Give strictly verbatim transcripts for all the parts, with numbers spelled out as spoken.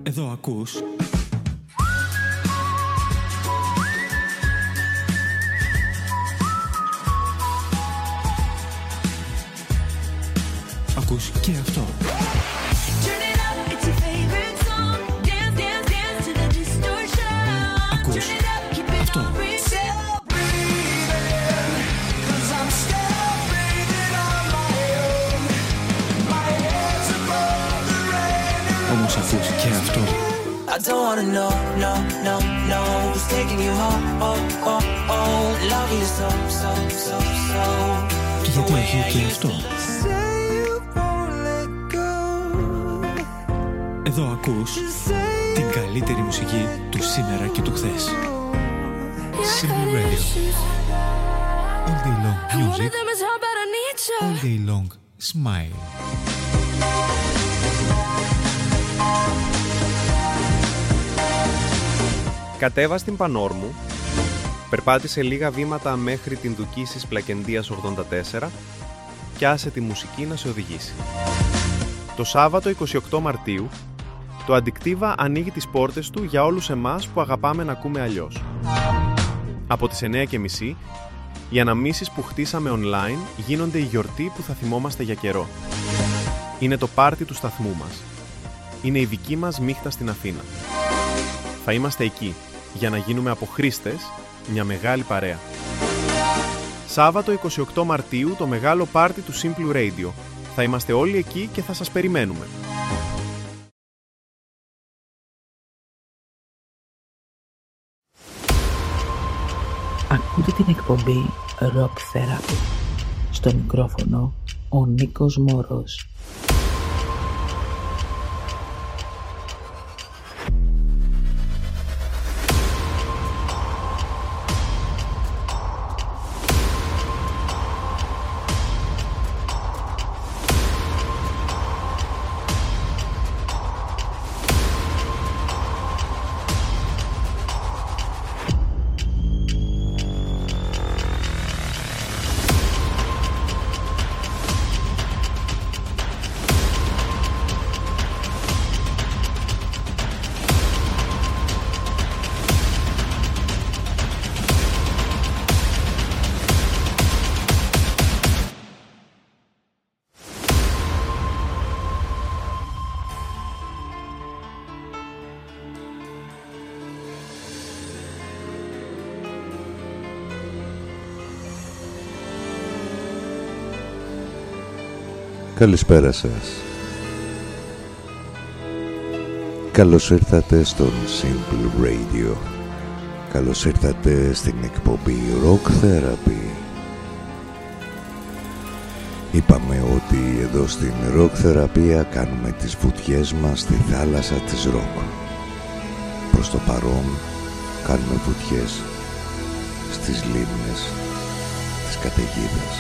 Εδώ ακούς Ακούς και αυτό. Ακούς αυτό. Όμως ακούς και αυτό. I don't wanna know, no, no, no who's taking you home, oh, oh, oh loving you so, so, so, so. Και γιατί όχι και αυτό. Εδώ ακούς την καλύτερη μουσική του σήμερα και του χθες. Simply Radio. All day long music. All day long smile. Κατέβα στην Πανόρμου, περπάτησε λίγα βήματα μέχρι την Δουκίσης Πλακεντίας ογδόντα τέσσερα και άσε τη μουσική να σε οδηγήσει. Το Σάββατο είκοσι οκτώ Μαρτίου, το Αντικτίβα ανοίγει τις πόρτες του για όλους εμάς που αγαπάμε να ακούμε αλλιώς. Από τις εννιά και μισή, οι αναμνήσεις που χτίσαμε online γίνονται η γιορτή που θα θυμόμαστε για καιρό. Είναι το πάρτι του σταθμού μας. Είναι η δική μας νύχτα στην Αθήνα. Θα είμαστε εκεί, για να γίνουμε από χρήστες μια μεγάλη παρέα. Σάββατο είκοσι οκτώ Μαρτίου, το μεγάλο πάρτι του Simply Radio. Θα είμαστε όλοι εκεί και θα σας περιμένουμε. Ακούτε την εκπομπή Rock Therapy. Στο μικρόφωνο ο Νίκος Μόρος. Καλησπέρα σας. Καλώς ήρθατε στον Simple Radio. Καλώς ήρθατε στην εκπομπή Rock Therapy. Είπαμε ότι εδώ στην Rock Therapy κάνουμε τις βουτιές μας στη θάλασσα της rock. Προς το παρόν κάνουμε βουτιές στις λίμνες της καταιγίδας.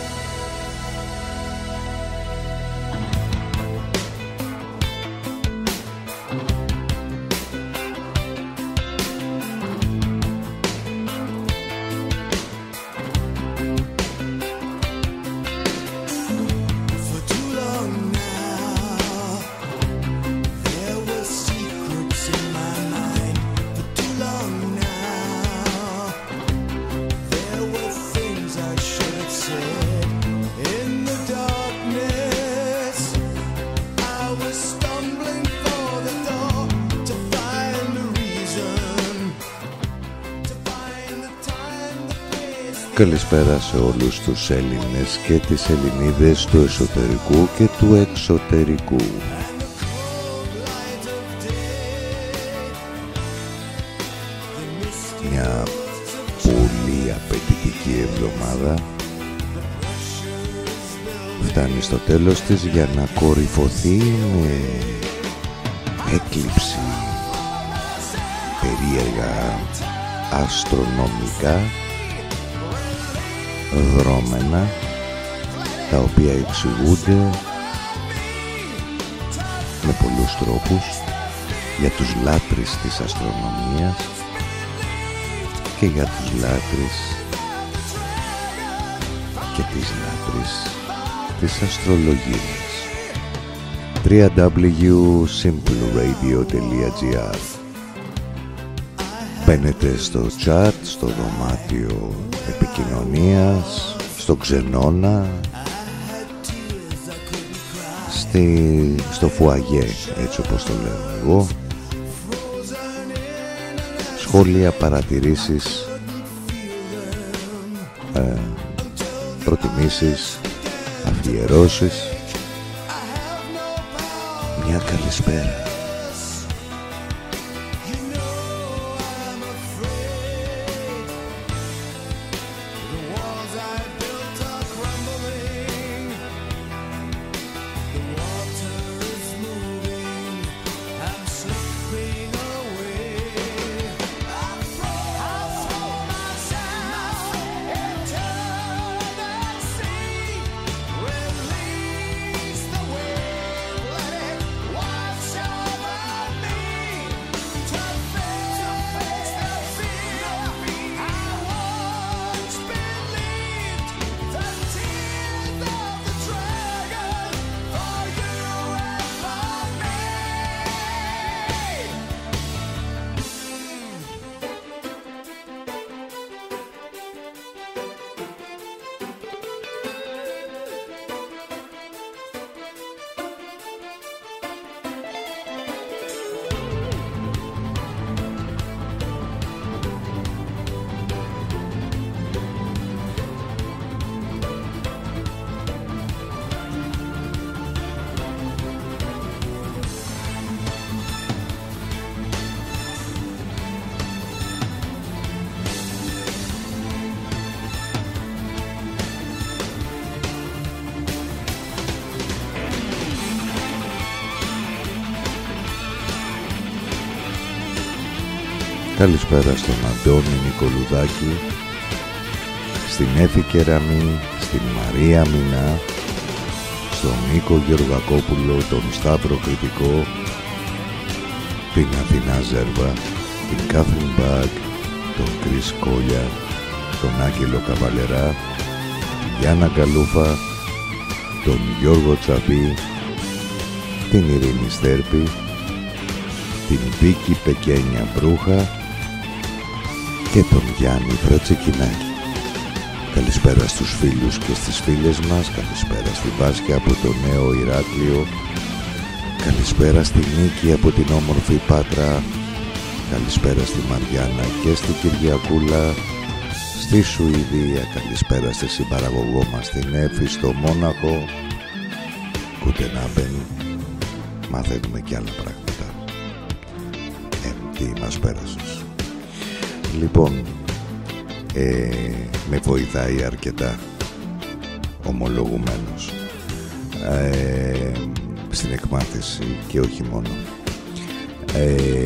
Καλησπέρα σε όλους τους Έλληνες και τις Ελληνίδες του εσωτερικού και του εξωτερικού. Μια πολύ απαιτητική εβδομάδα φτάνει στο τέλος της για να κορυφωθεί με έκλειψη περίεργα αστρονομικά δρόμενα, τα οποία εξηγούνται με πολλούς τρόπους για τους λάτρεις της αστρονομίας και για τους λάτρεις και τις λάτρεις της αστρολογίας. double-u double-u double-u τελεία simple radio τελεία gr. Μπαίνετε στο chat, στο δωμάτιο επικοινωνίας, στο ξενώνα, στη, στο φουαγέ, έτσι όπως το λέω εγώ. Σχόλια, παρατηρήσεις, ε, προτιμήσεις, αφιερώσεις. Μια καλησπέρα. Καλησπέρα στον Αντώνη Νικολουδάκη, στην Έφη Κεραμή, στην Μαρία Μινά, στον Νίκο Γεωργακόπουλο, τον Σταύρο Κρητικό, την Αθηνά Ζέρβα, την Κάθριν Μπακ, τον Κρίς Κόλια, τον Άγγελο Καβαλερά, την Γιάννα Καλούφα, τον Γιώργο Τσαπή, την Ειρήνη Στέρπη, την Βίκη Πεκένια Μπρούχα και τον Γιάννη Φρατσικινάκη. Καλησπέρα στους φίλους και στις φίλες μας, καλησπέρα στη Βάσκια από το Νέο Ηράκλειο, καλησπέρα στη Νίκη από την όμορφη Πάτρα, καλησπέρα στη Μαριάννα και στη Κυριακούλα, στη Σουηδία, καλησπέρα στη συμπαραγωγό μας την Έφη στο Μόναχο. Κουτενάμπεν, μαθαίνουμε κι άλλα πράγματα. Ε, τι μας πέρασες. Λοιπόν, ε, με βοηθάει αρκετά, ομολογουμένως, ε, στην εκμάθηση και όχι μόνο. Ε,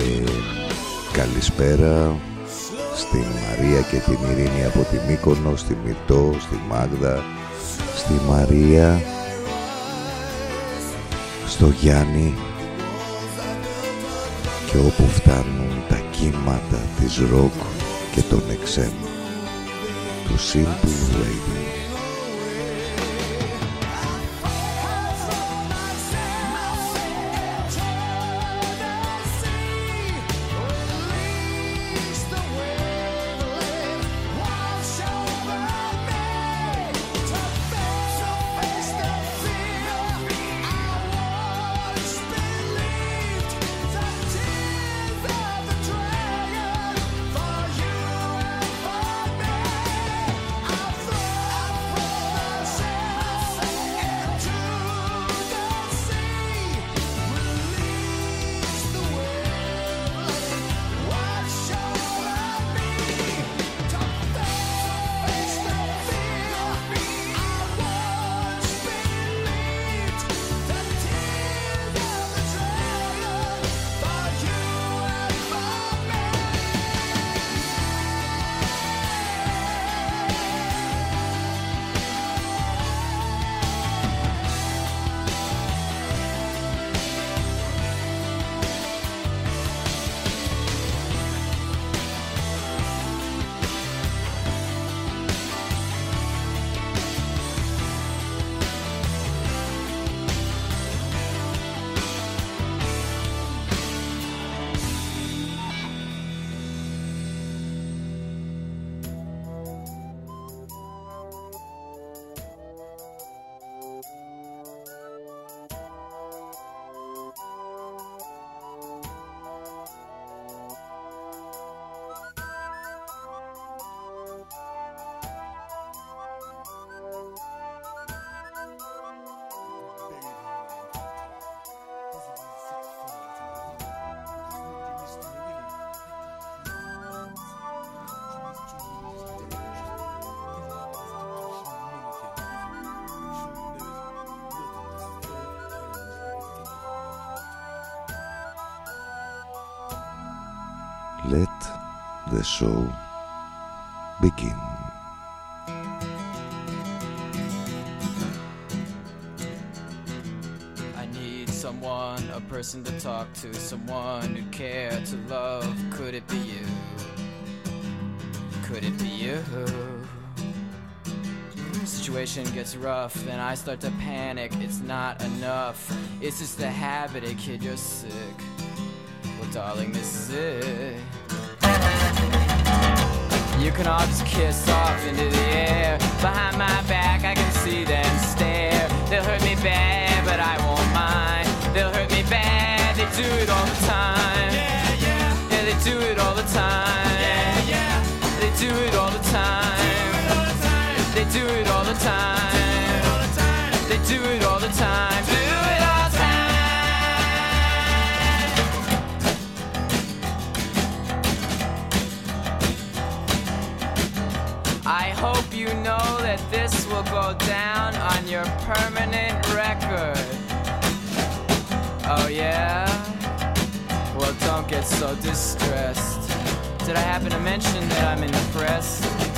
καλησπέρα στη Μαρία και την Ειρήνη από τη Μύκονο, στη Μυρτώ, στη Μάγδα, στη Μαρία, στο Γιάννη και όπου φτάνουν τα κύματα της ροκ και των εξέμων του Simple Radio. Let the show begin. I need someone, a person to talk to, someone who'd care to love. Could it be you? Could it be you? Situation gets rough, then I start to panic. It's not enough. It's just a habit, a kid, you're sick. Well, darling, this is it. You can all just kiss off into the air. Behind my back, I can see them stare. They'll hurt me bad, but I won't mind. They'll hurt me bad, they do it all the time. Yeah, yeah. Yeah, they do it all the time. Yeah, yeah. They do it all the time. They do it all the time. They do it all the time. Do it all the time. I hope you know that this will go down on your permanent record. Oh yeah? Well, don't get so distressed. Did I happen to mention that I'm in the press?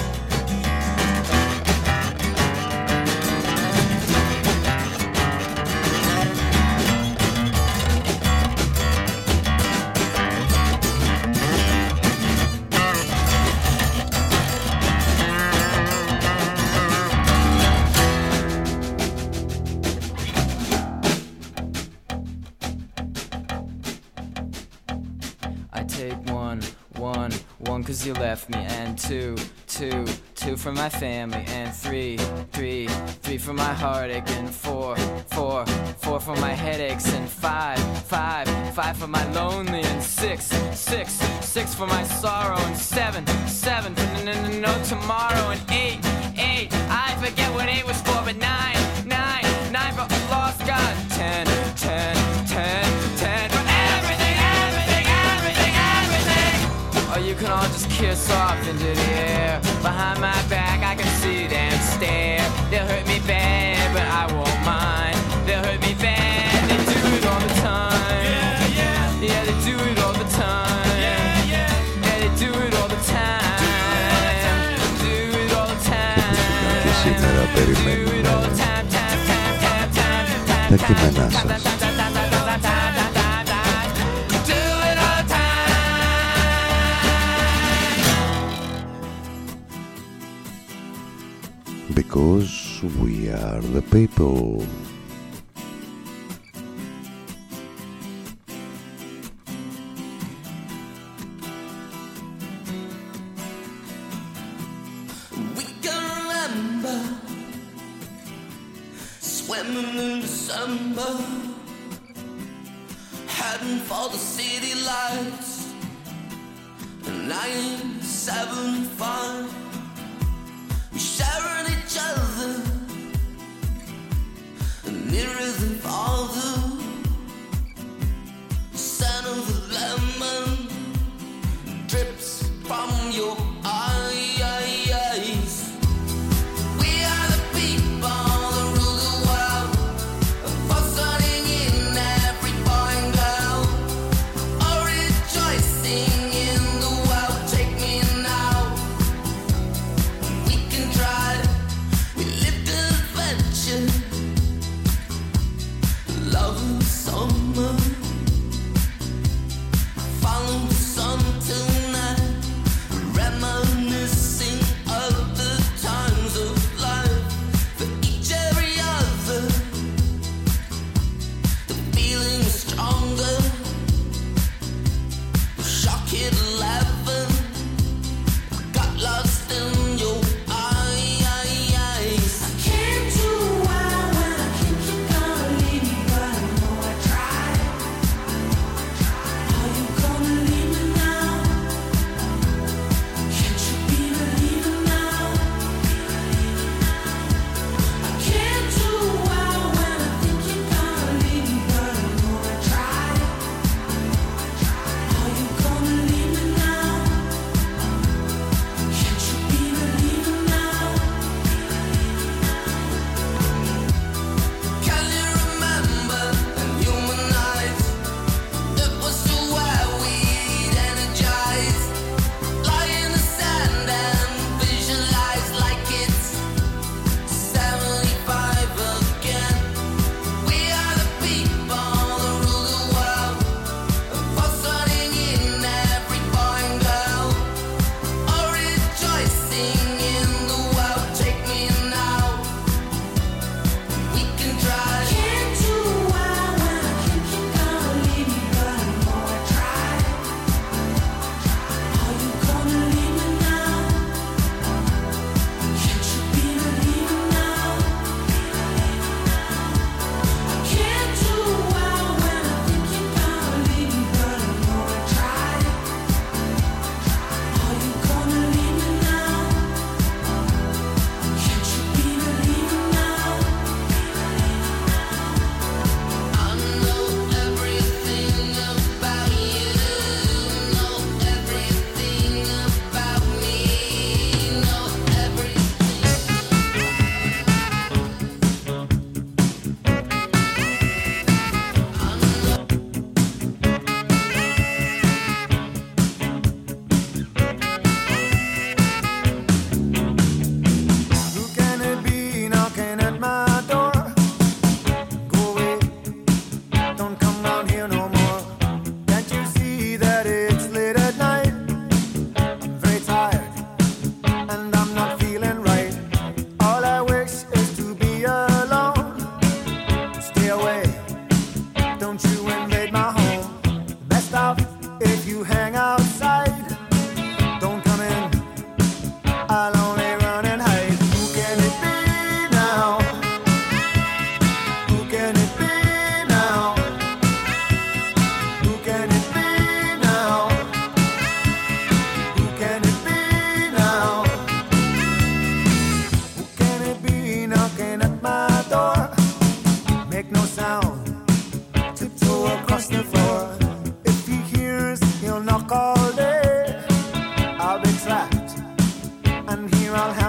Cause you left me, and two, two, two for my family, and three, three, three for my heartache, and four, four, four for my headaches, and five, five, five for my lonely, and six, six, six for my sorrow, and seven, seven for no, no, no tomorrow, and eight, eight, I forget what eight was for, but nine, nine, nine for a lost God, ten, ten, ten, ten for everything, everything, everything, everything. Or you can all just kiss off into the air. Behind my back I can see them stare. They'll hurt me bad, but I won't mind. They'll hurt me bad, they do it all the time. Yeah, yeah. Yeah, they do it all the time. Yeah, yeah. Yeah, they do it all the time. Do it all the time. Και σήμερα περιμένουμε τα κείμενά σας. Because we are the people. We can remember swimming in December, heading for the city lights. nine seven five. Sharing each other, nearer than farther. Scent of the lemon drips from your eyes. We are the people that rule the world, fussing in every boy and girl, all rejoicing in the world. Take me now,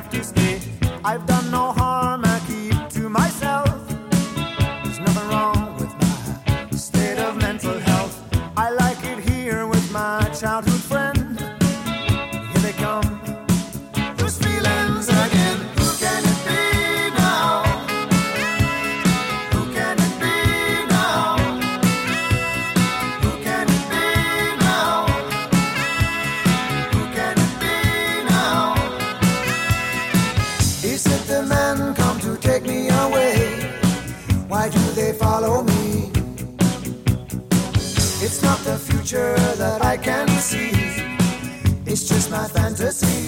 to stay. I've done no harm, I keep to myself. There's nothing wrong with my state of mental health. I like it here with my childhood friend. Here they come, those feelings again. Who can it be now? Who can it be now? Who can it be now? Who can it be now? Is it the men come to take me away? Why do they follow me? It's not the future that I can see. It's just my fantasy.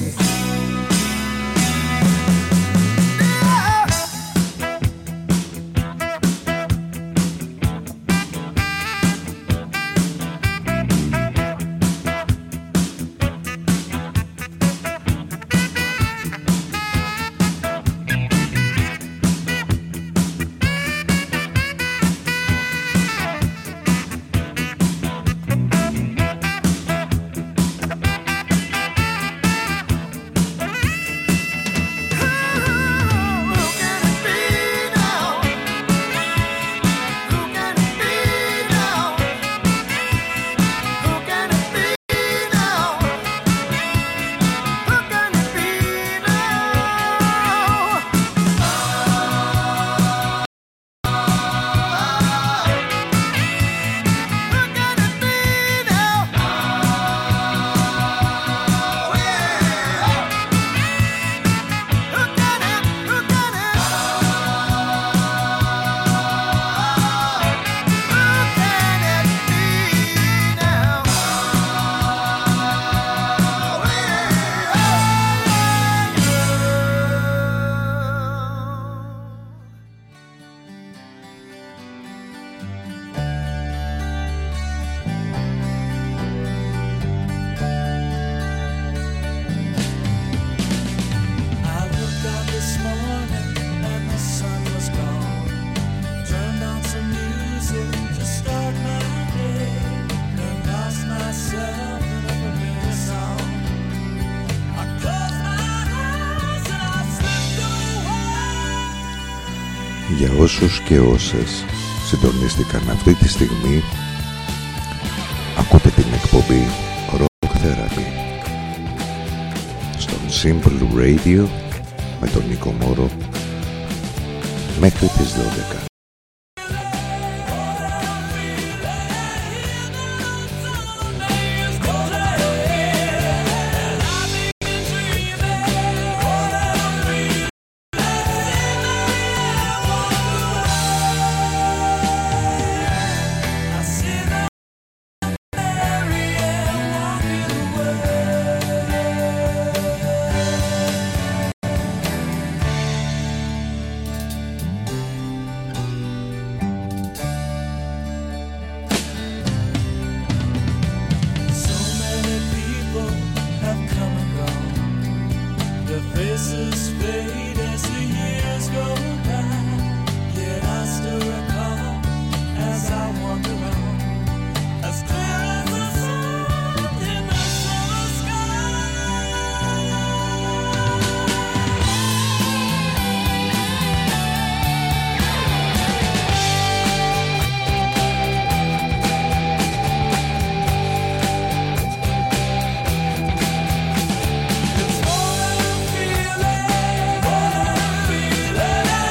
Για όσους και όσες συντονίστηκαν αυτή τη στιγμή, ακούτε την εκπομπή Rock Therapy στον Simple Radio με τον Νίκο Μόρο μέχρι τις δώδεκα. Feeling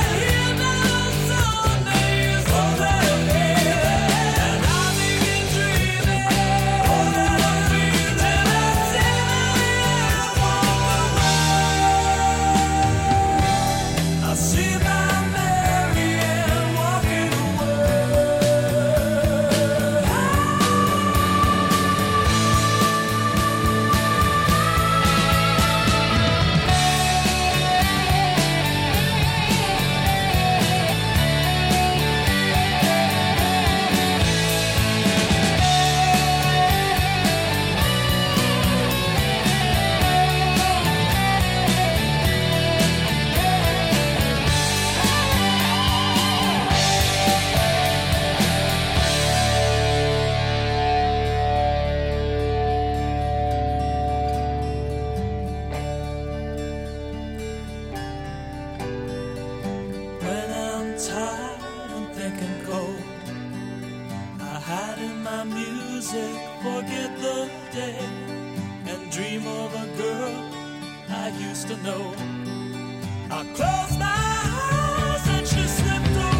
music, forget the day, and dream of a girl I used to know. I close my eyes and she slipped away.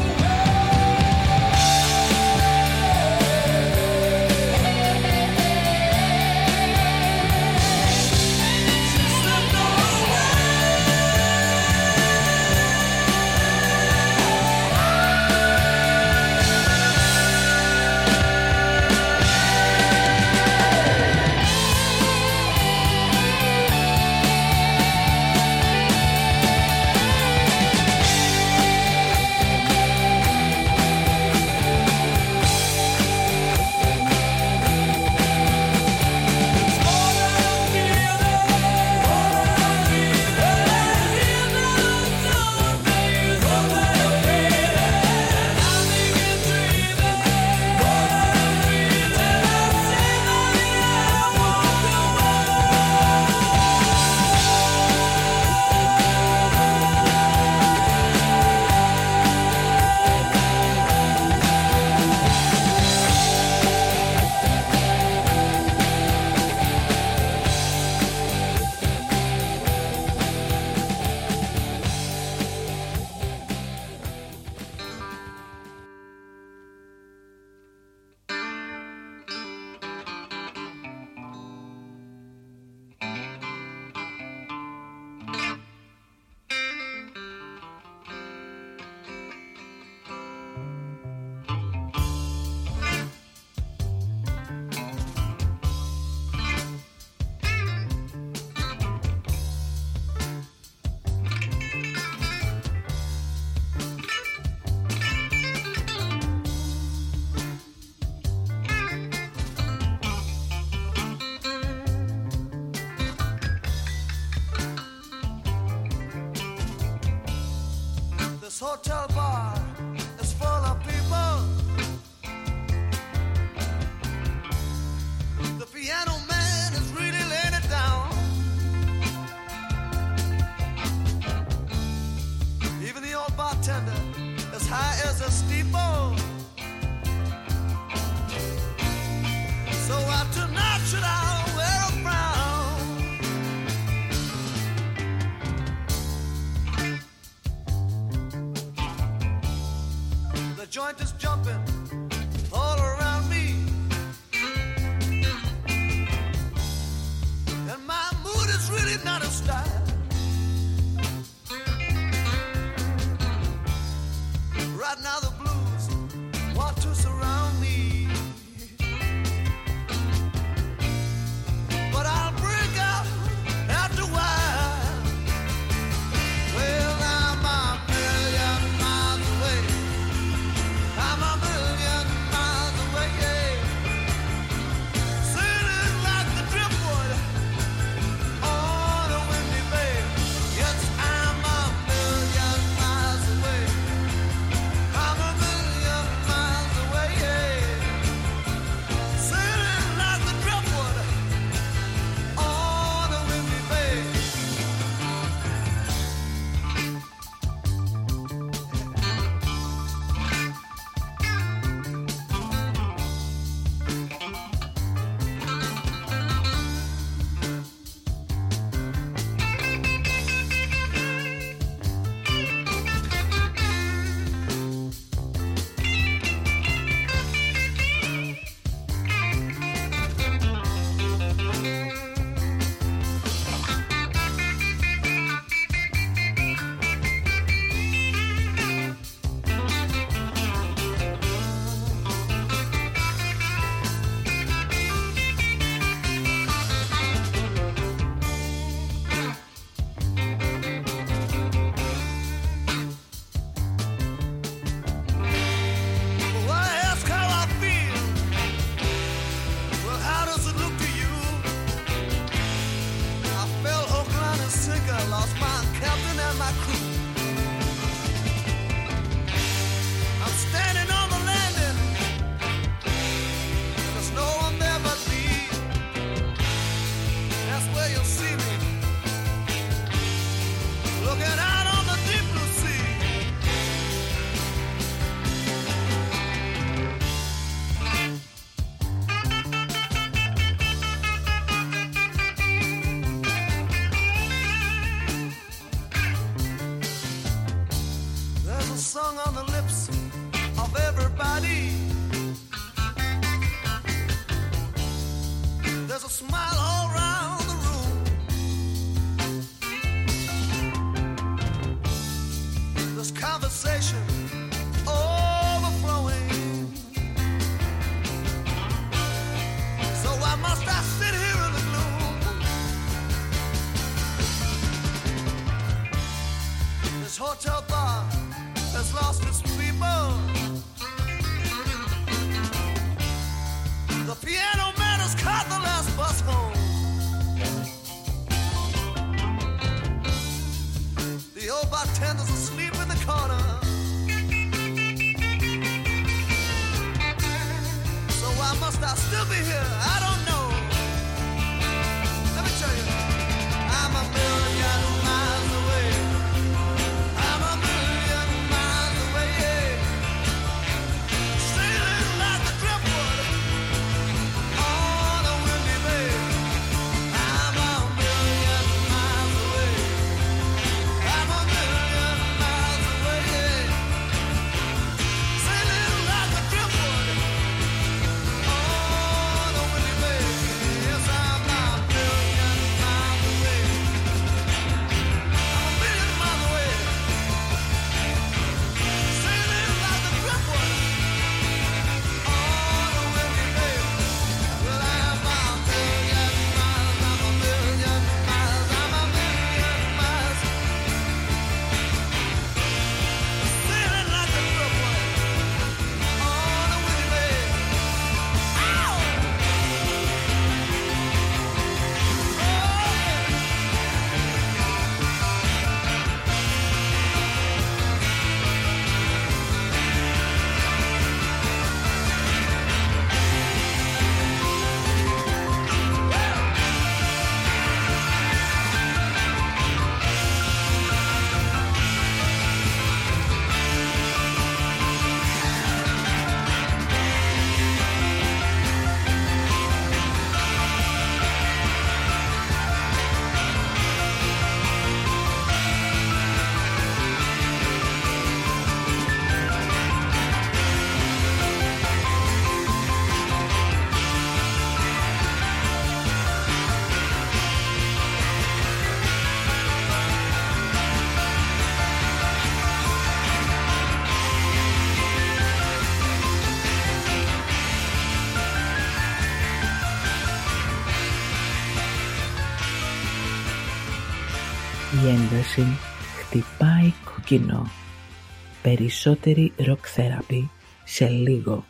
Hotel bar is full of people. The piano man is really laying it down. Even the old bartender as high as a steeple. So why tonight should I wear a frown? The joint is jumping all around me, and my mood is really not a style. Right now the blues want to surround me, but I'll break out after a while. Well, I'm a million miles away. I'm a This hotel bar has lost its people. The piano man has caught the last bus home. The old bartender's asleep in the corner. So why must I still be here? I don't know. Let me tell you, I'm a million miles away. I'm a million miles away, yeah. Sailing like the driftwood on a windy bay. I'm a million miles away. I'm a million miles away, yeah. Sailing like the driftwood on a windy bay. Yes, I'm a million miles away. I'm a million miles away. Sailing like the driftwood on a windy bay. Well, I'm a million miles, I'm a million miles, I'm a million miles. Sailing like the driftwood on a windy bay. Ow! Oh, Η ένταση χτυπάει κόκκινο. Περισσότερη rock therapy σε λίγο.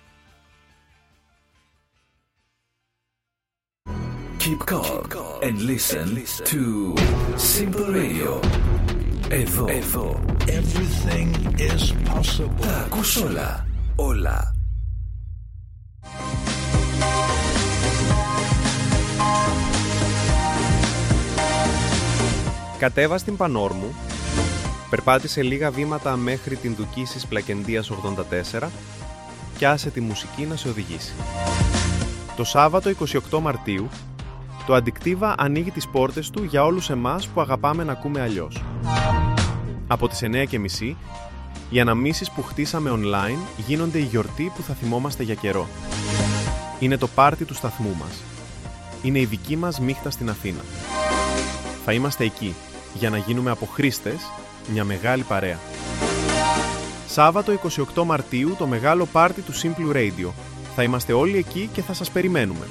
Keep calm and listen to Simple Radio. Εδώ, εδώ. Everything is possible. Τα ακούς όλα, όλα. Κατέβα στην Πανόρμου, περπάτησε λίγα βήματα μέχρι την Δουκίσης Πλακεντίας ογδόντα τέσσερα και άσε τη μουσική να σε οδηγήσει. Το Σάββατο εικοστή όγδοη Μαρτίου, το Αντικτίβα ανοίγει τις πόρτες του για όλους εμάς που αγαπάμε να ακούμε αλλιώς. Από τις εννιά και μισή, οι αναμνήσεις που χτίσαμε online γίνονται η γιορτή που θα θυμόμαστε για καιρό. Είναι το πάρτι του σταθμού μας. Είναι η δική μας νύχτα στην Αθήνα. Θα είμαστε εκεί, για να γίνουμε από χρήστες μια μεγάλη παρέα. Σάββατο εικοστή όγδοη Μαρτίου, το μεγάλο πάρτι του Simple Radio. Θα είμαστε όλοι εκεί και θα σας περιμένουμε.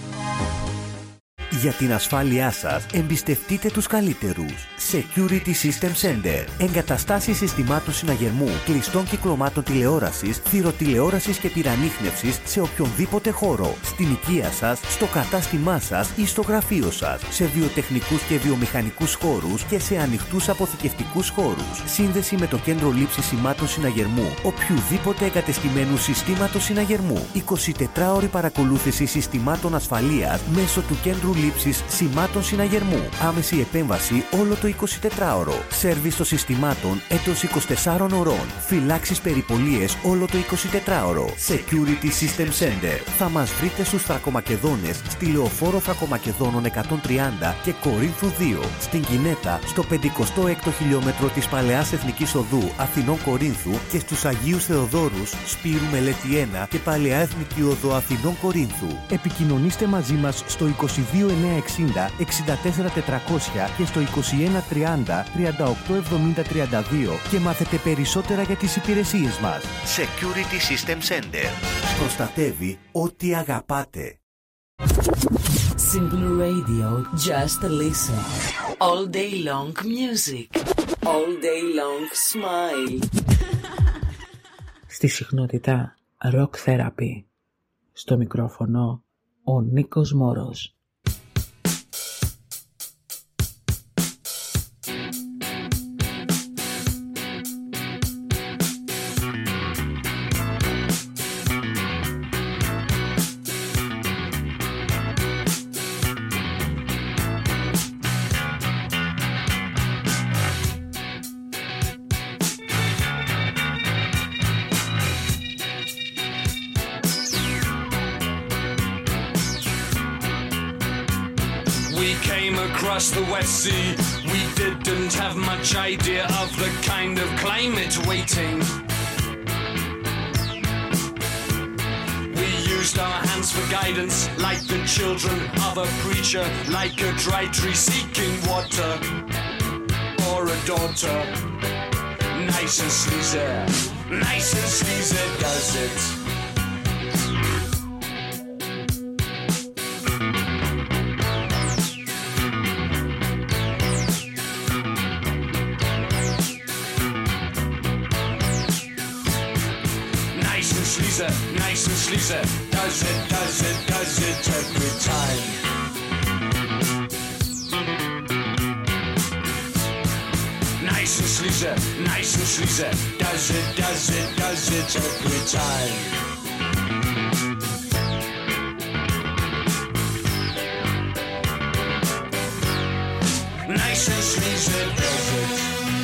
Για την ασφάλειά σας, εμπιστευτείτε τους καλύτερους. Security System Center. Εγκαταστάσεις συστημάτων συναγερμού, κλειστών κυκλωμάτων τηλεόρασης, θυροτηλεόρασης και πυρανίχνευσης σε οποιονδήποτε χώρο. Στην οικία σας, στο κατάστημά σας ή στο γραφείο σας. Σε βιοτεχνικούς και βιομηχανικούς χώρους και σε ανοιχτούς αποθηκευτικούς χώρους. Σύνδεση με το κέντρο λήψης σημάτων συναγερμού οποιουδήποτε εγκατεστημένου συστήματος συναγερμού. εικοσιτετράωρη παρακολούθηση συστημάτων ασφαλείας μέσω του κέντρου λήψης σημάτων συναγερμού. Άμεση επέμβαση όλο το εικοσιτετράωρο. Σέρβις των συστημάτων έτος είκοσι τεσσάρων ωρών. Φυλάξεις περιπολίες όλο το εικοσιτετράωρο. Security System Center. Θα μας βρείτε στους Θρακομακεδόνες, στη Λεωφόρο Θρακομακεδόνων εκατόν τριάντα και Κορίνθου δύο. Στην Κινέτα, στο πενηκοστό έκτο χιλιόμετρο της Παλαιάς Εθνικής Οδού Αθηνών Κορίνθου και στους Αγίους Θεοδόρους, Σπύρου Μελέτη ένα και Παλαιά Εθνική Οδό Αθηνών Κορίνθου. Επικοινωνήστε μαζί μας στο είκοσι δύο εννιακόσια εξήντα εξήντα τέσσερα τετρακόσια και στο είκοσι ένα τριάντα τριάντα οκτώ εβδομήντα τριάντα δύο και μάθετε περισσότερα για τις υπηρεσίες μας. Security System Center. Προστατεύει ό,τι αγαπάτε. Simple Radio, just listen. All day long music. All day long smile. Στη συχνότητα Rock Therapy. Στο μικρόφωνο ο Νίκος Μόρος. The West Sea, we didn't have much idea of the kind of climate waiting. We used our hands for guidance, like the children of a preacher, like a dry tree seeking water, or a daughter. Nice and sleazy, nice and sleazy does it. Nice and sleazy, does it, does it, does it every time. Nice and sleazy, nice and sleazy, does it, does it, does it every time. Nice and sleazy, does it.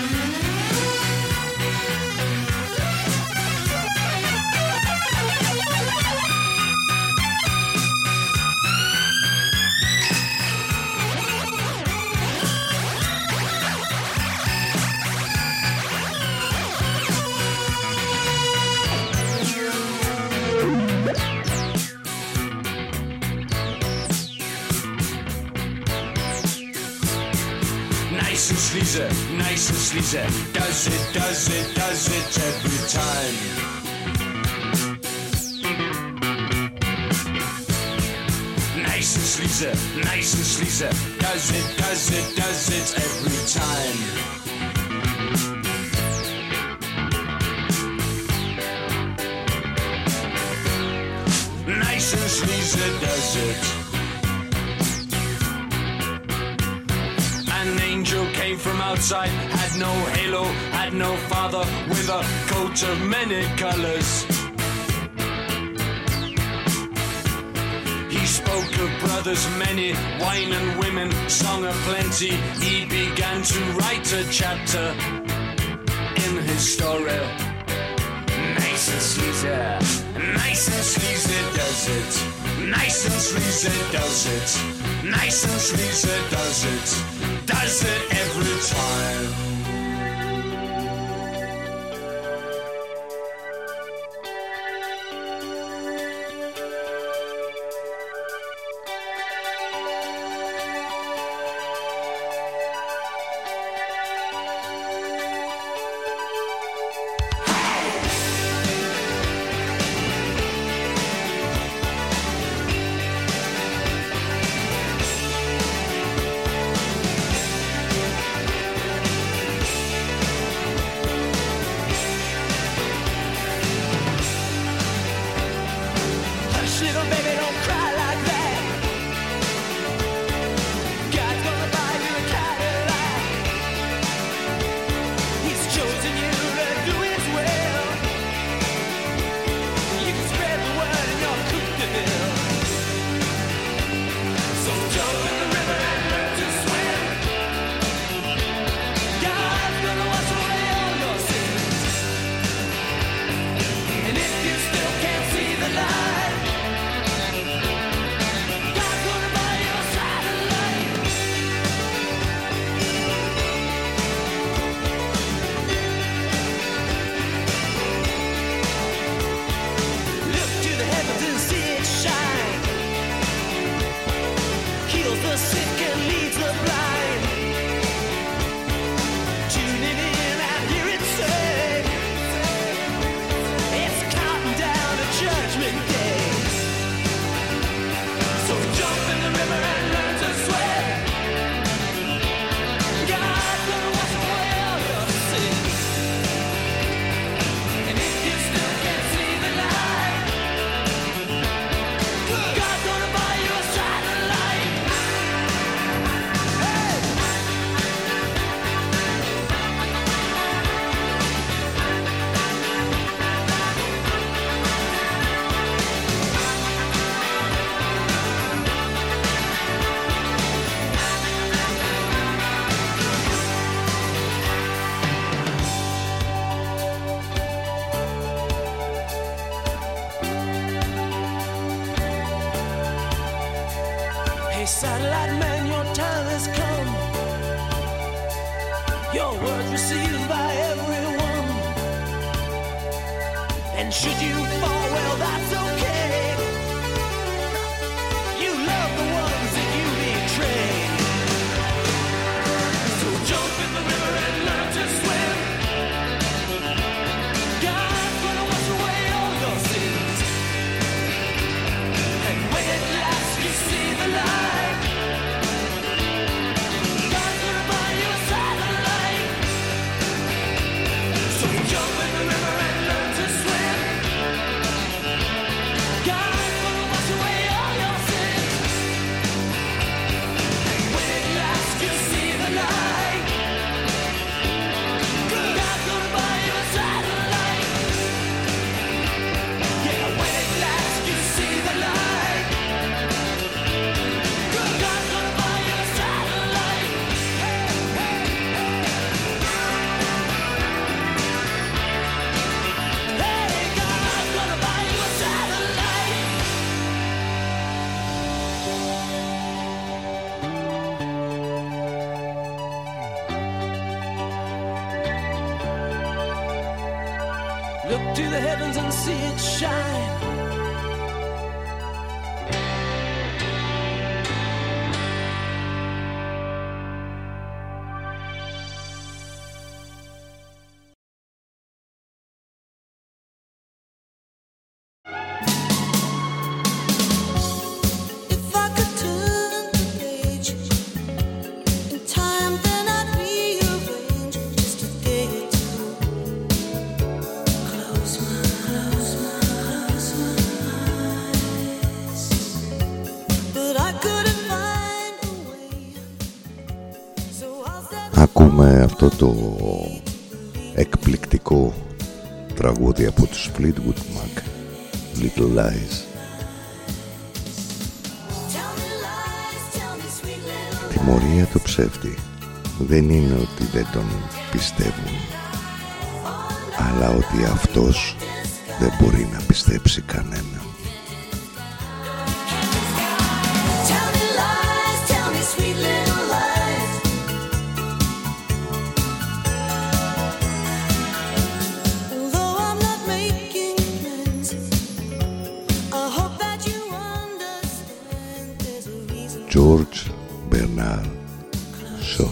Sleazy, nice and sleazy, does it, does it, does it every time. Nice and sleazy, nice and sleazy, does it, does it, does it every time. Nice and sleazy, does it. An angel came from outside, had no halo, had no father, with a coat of many colors. He spoke of brothers many, wine and women, song of plenty. He began to write a chapter in his story. Nice and sleazy, nice and sleazy does it. Nice and sleazy does it. Nice and sleazy does it. Does it every time. Satellite man, your time has come. Your word received by everyone. And should you fall, well, that's okay. You love the ones that you betray. So jump in the river and learn to swim. God's gonna wash away all your sins. And when at last you see the light, God's gonna buy you a satellite. So jump in the river and learn to swim. God's gonna wash away all your sins. And when at last you see the light, God's gonna buy you a satellite. Yeah, when at last you see the light, God's gonna buy you a satellite. Hey, God's gonna buy you a satellite. Look to the heavens and see it shine. If I could turn the page in time, then I'd rearrange just to get to close my close my close my eyes. But I couldn't find a way. So I'll set Ακούμε αυτό το εκπληκτικό τραγούδι από τους Fleetwood Mac, Little Lies. Τιμωρία του ψεύτη δεν είναι ότι δεν τον πιστεύουν, αλλά ότι αυτός δεν μπορεί να πιστέψει κανέναν. Tell me lies, tell me sweet little lies. Although I'm not making plans, I hope that you understand there's a reason. George Bernard Shaw.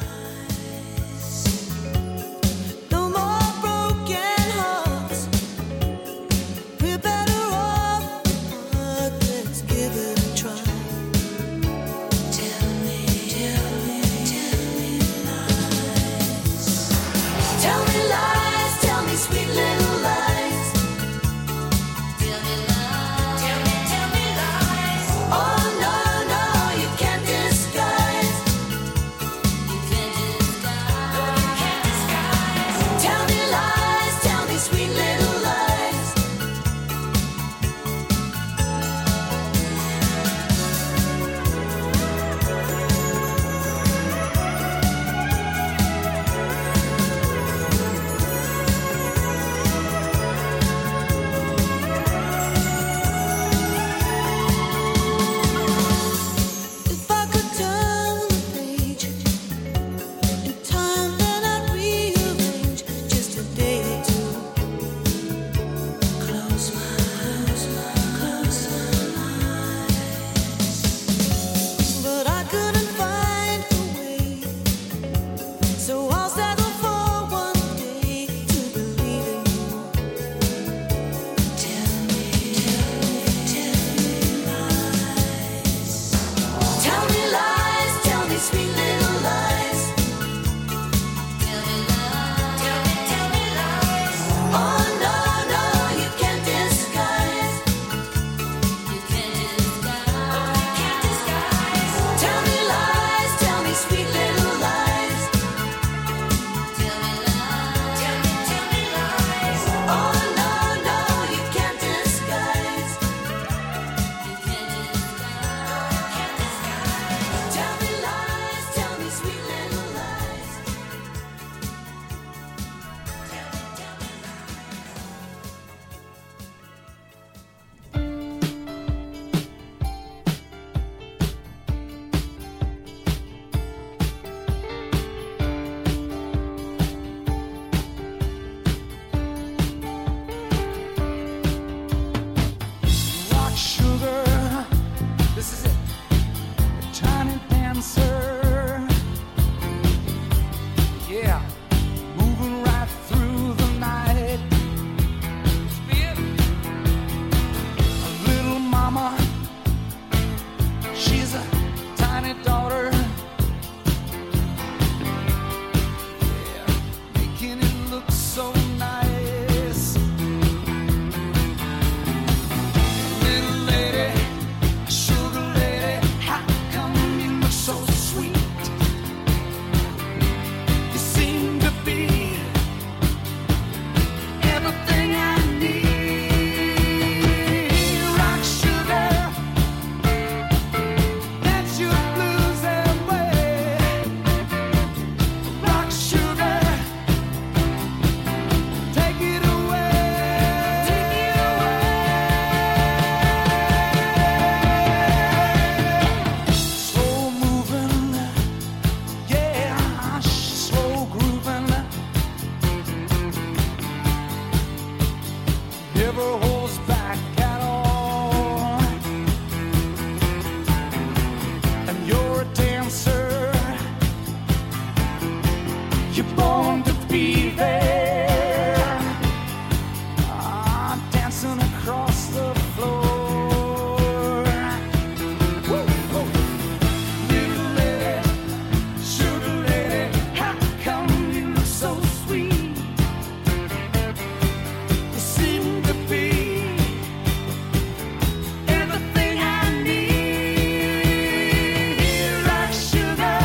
No more broken hearts, yeah, moving right through the night. Little mama, she's a tiny daughter, yeah, making it look so nice. Little lady, sugar lady, how come you look so sweet? You seem to be everything I need. Rock sugar, dance your blues away. Rock sugar, take it away. Take it away. Slow moving, yeah, slow grooving. Never holds back at all. And you're a dancer, you're born to be there. Ah, dancing across the floor. Woo, woo. Little lady, sugar lady, how come you look so sweet? You seem to be everything I need. Rock sugar,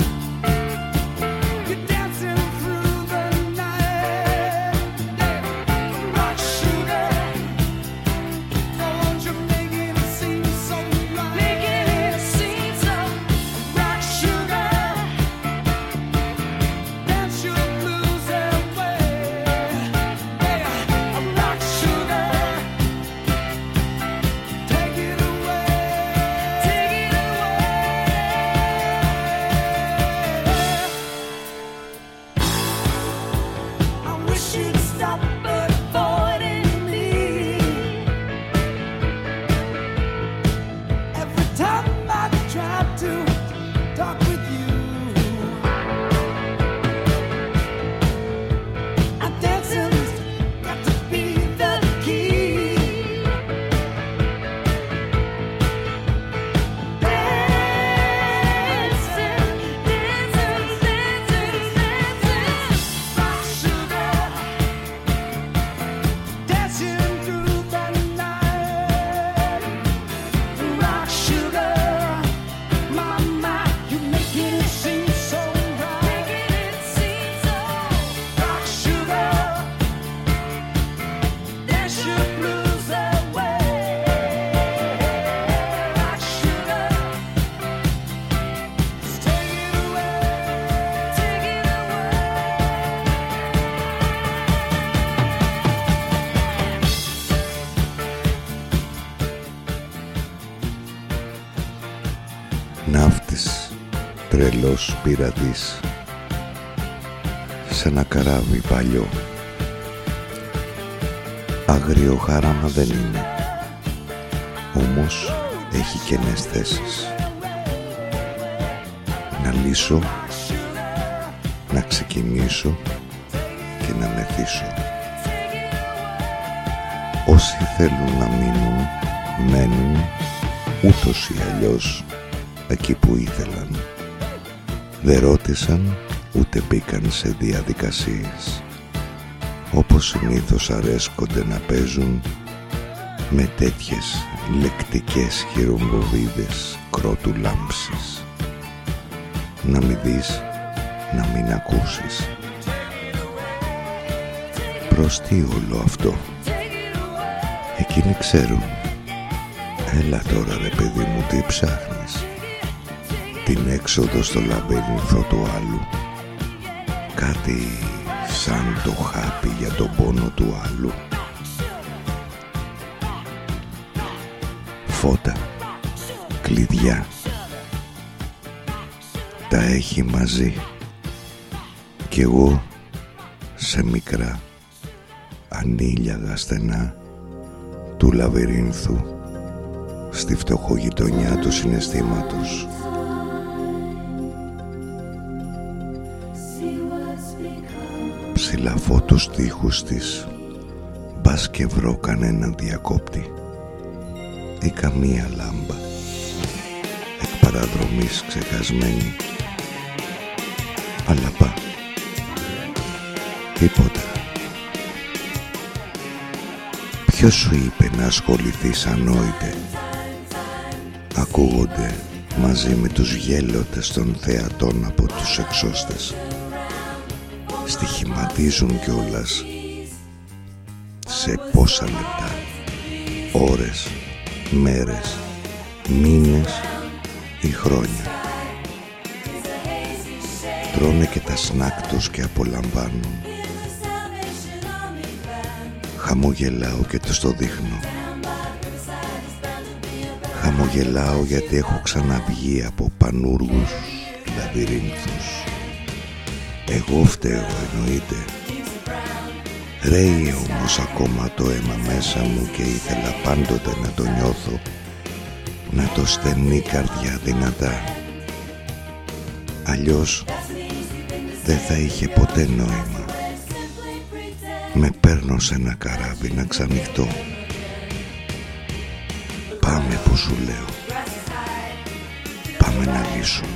you're dancing through the night. Rock sugar, don't you making it seem so right? Making it seem so. Rock sugar, dance your blues away. Yeah, rock sugar, take it away. Take it away. I wish you'd stop avoiding me. Every time I try to talk with you, I'm dancing's got to be the key. Dancing, dancing, dancing, dancing. Rock sugar, dancing through the night. Rock sugar, mama, you making it seem so right. Making it seem so. Rock sugar, dance your blues away. Rock sugar, just take it away. Take it Ναύτης, τρελός πειρατής, σε ένα καράβι παλιό. Άγριο χαράμα δεν είναι, όμως έχει κενές θέσεις. Να λύσω, να ξεκινήσω και να μεθύσω. Όσοι θέλουν να μείνουν, μένουν ούτως ή αλλιώς εκεί που ήθελαν. Δεν ρώτησαν ούτε μπήκαν σε διαδικασίες. Όπως συνήθως αρέσκονται να παίζουν με τέτοιες λεκτικές χειρομβοβίδες κρότου λάμψης. Να μην δεις, να μην ακούσεις. Προς τι όλο αυτό? Εκείνοι ξέρουν. Έλα τώρα ρε παιδί μου, τι ψάχνεις? Την έξοδο στο λαβύρινθο του άλλου. Κάτι σαν το χάπι για τον πόνο του άλλου. Φώτα, κλειδιά, τα έχει μαζί. Κι εγώ σε μικρά ανήλιαγα στενά του λαβυρίνθου, στη φτωχογειτονιά του συναισθήματος. See what Ψηλαφώ τους τοίχους της, μπας και βρω κανέναν διακόπτη ή καμία λάμπα εκ παραδρομής ξεχασμένη. Αλλά πά, τίποτα. Ποιος σου είπε να ασχοληθείς ανόητε? Ακούγονται μαζί με τους γέλωτες των θεατών από τους εξώστες. Στοιχηματίζουν κιόλας σε πόσα λεπτά, ώρες, μέρες, μήνες ή χρόνια. Τρώνε και τα σνάκ τους και απολαμβάνουν. Χαμογελάω και τους το δείχνω. Χαμογελάω γιατί έχω ξαναβγεί από πανούργους λαβυρίνθους. Εγώ φταίω, εννοείται. Ρέει όμως ακόμα το αίμα μέσα μου και ήθελα πάντοτε να το νιώθω, να το στενεί καρδιά δυνατά. Αλλιώς δεν θα είχε ποτέ νόημα. Με παίρνω σε ένα καράβι να ξανοιχτώ. Πάμε που σου λέω. Πάμε να λύσουμε.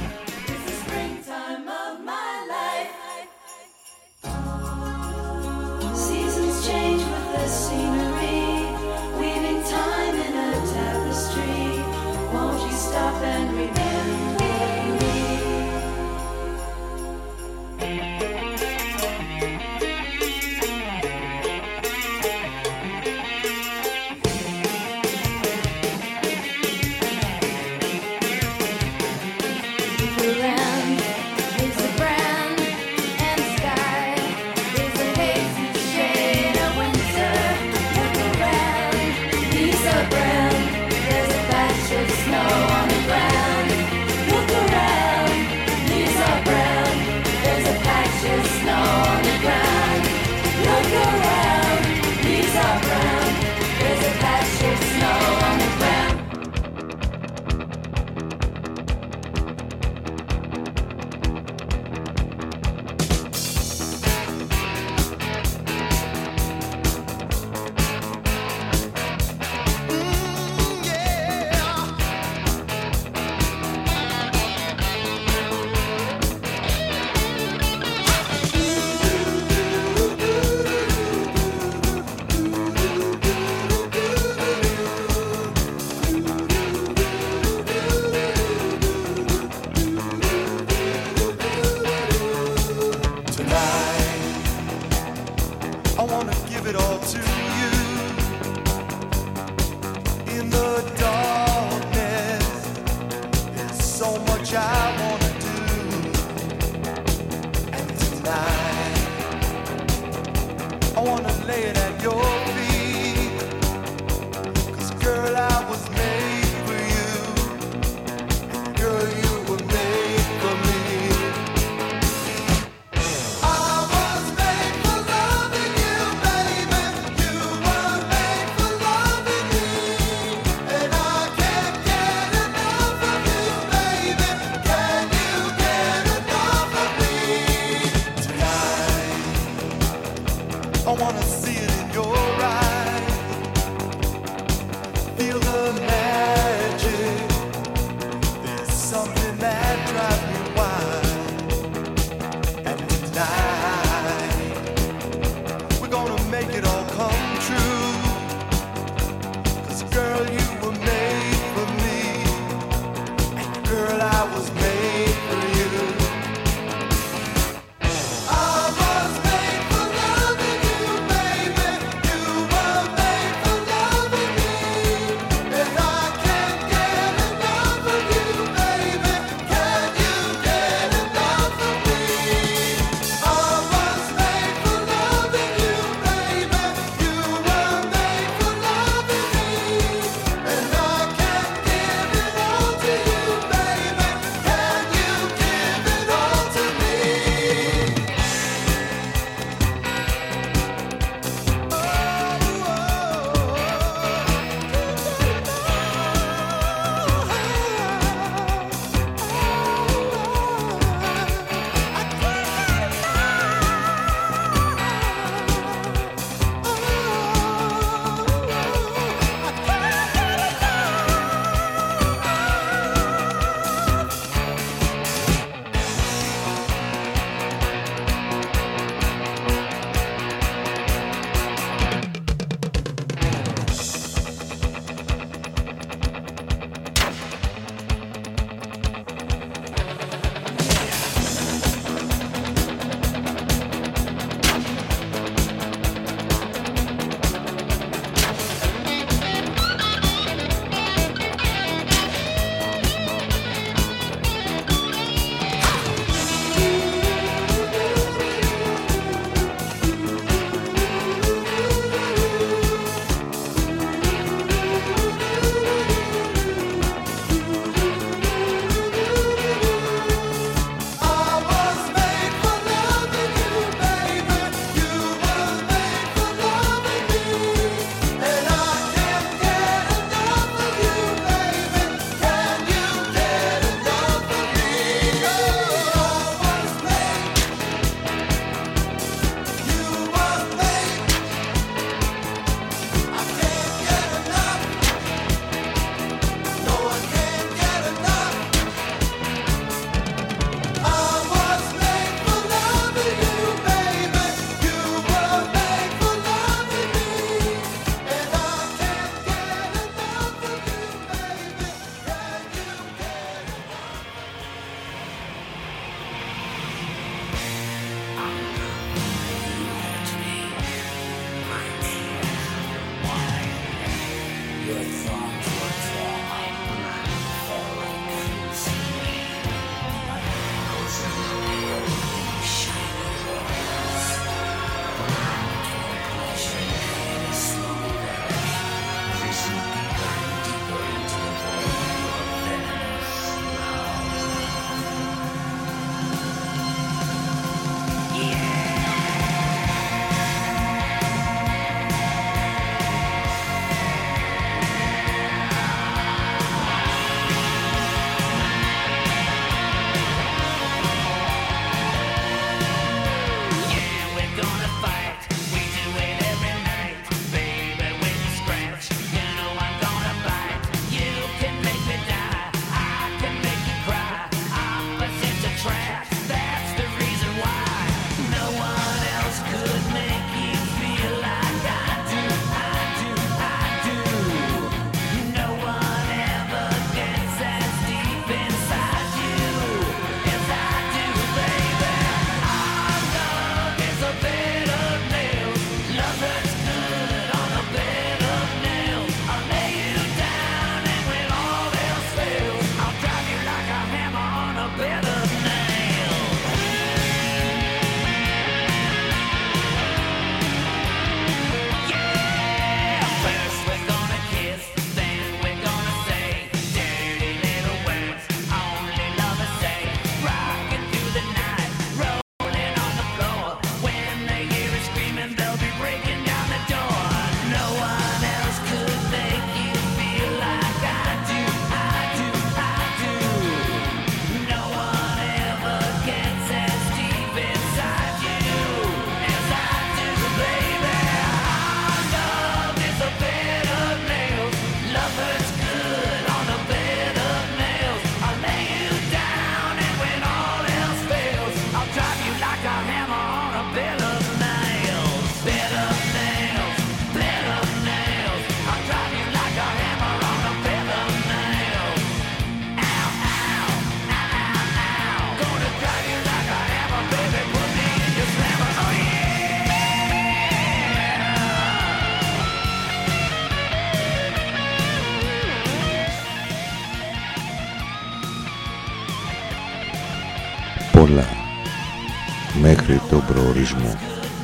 μέχρι τον προορισμό.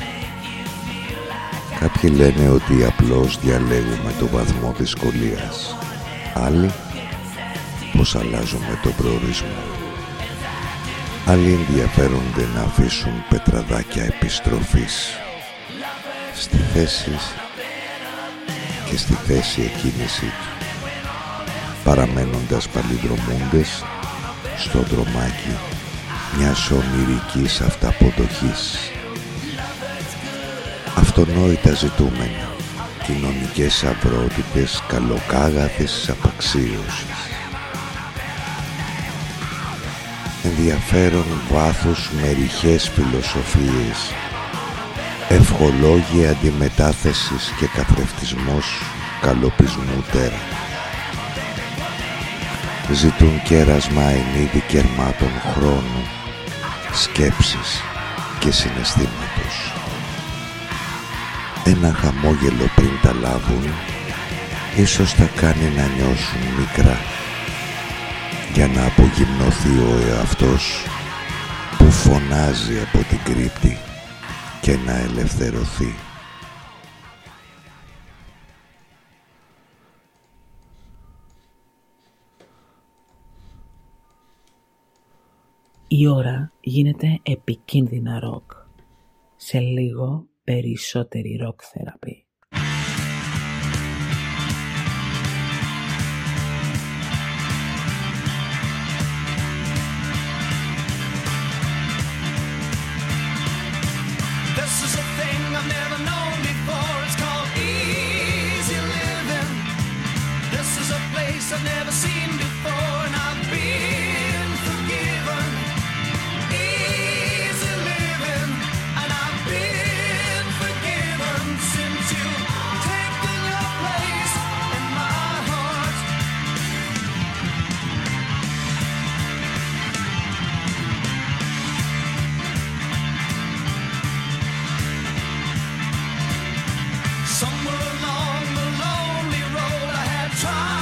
Κάποιοι λένε ότι απλώς διαλέγουμε το βαθμό δυσκολίας. Άλλοι πως αλλάζουμε τον προορισμό. Άλλοι ενδιαφέρονται να αφήσουν πετραδάκια επιστροφής στη θέση και στη θέση εκκίνησή του, παραμένοντας παλιδρομούντες στο δρομάκι μιας ονειρικής αυταποδοχής. Αυτονόητα ζητούμενα, κοινωνικές αυρότητες καλοκάγαθης απαξίωσης. Ενδιαφέρον βάθος με ρηχές φιλοσοφίες, ευχολόγια αντιμετάθεσης και καθρεφτισμός καλοπισμού τέρα. Ζητούν κέρασμα ενίδη κερμάτων χρόνου, σκέψης και συναισθήματος. Ένα χαμόγελο πριν τα λάβουν ίσως θα κάνει να νιώσουν μικρά, για να απογυμνωθεί ο εαυτός που φωνάζει από την κρύπτη και να ελευθερωθεί. Η ώρα γίνεται επικίνδυνα ροκ. Σε λίγο περισσότερη ροκ θεραπεία. I've never seen before, and I've been forgiven. Easy living, and I've been forgiven since you've taken your place in my heart. Somewhere along the lonely road I had tried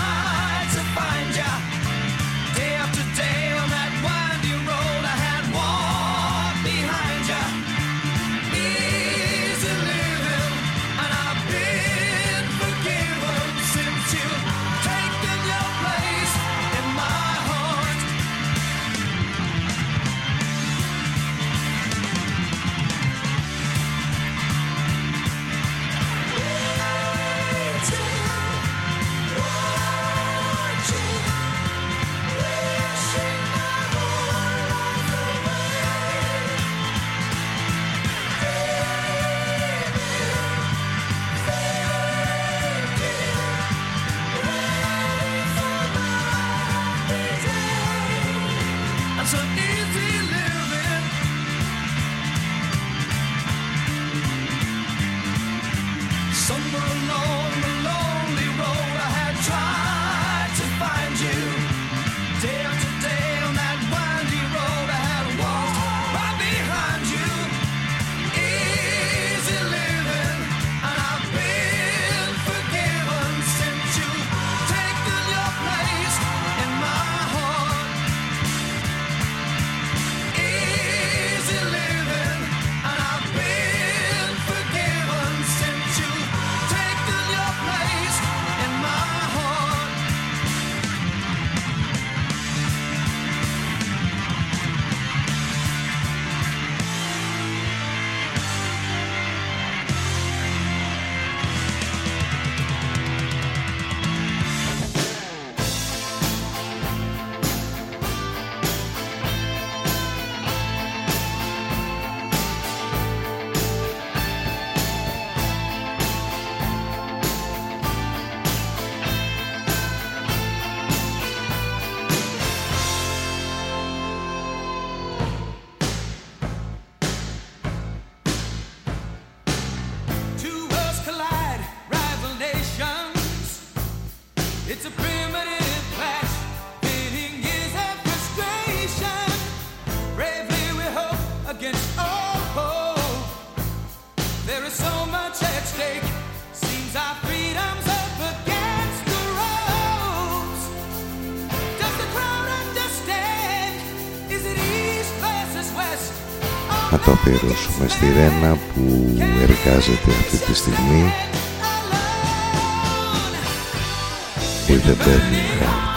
Oh να το αφιερώσουμε στη Ρένα που εργάζεται αυτή τη στιγμή with a burning heart.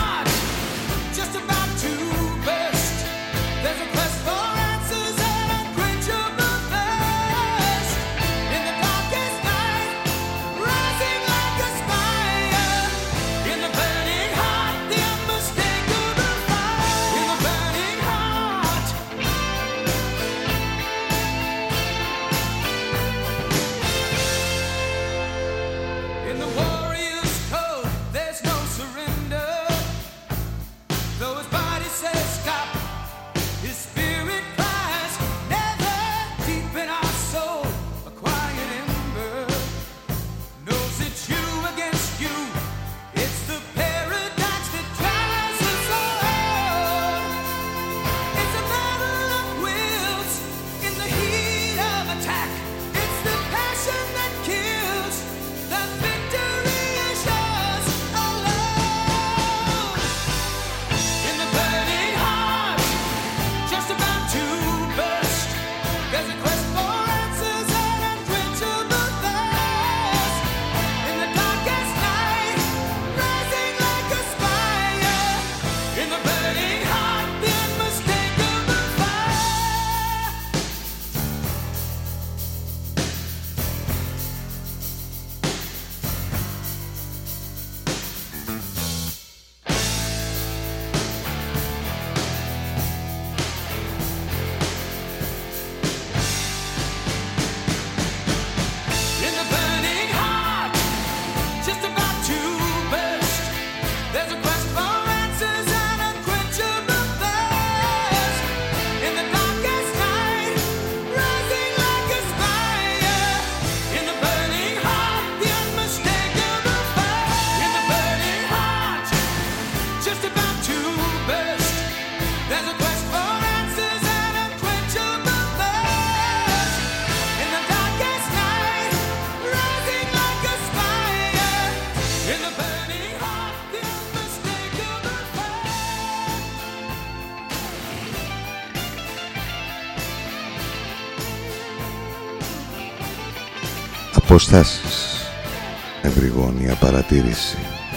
Αποστάσεις, ευρυγόνια παρατήρηση,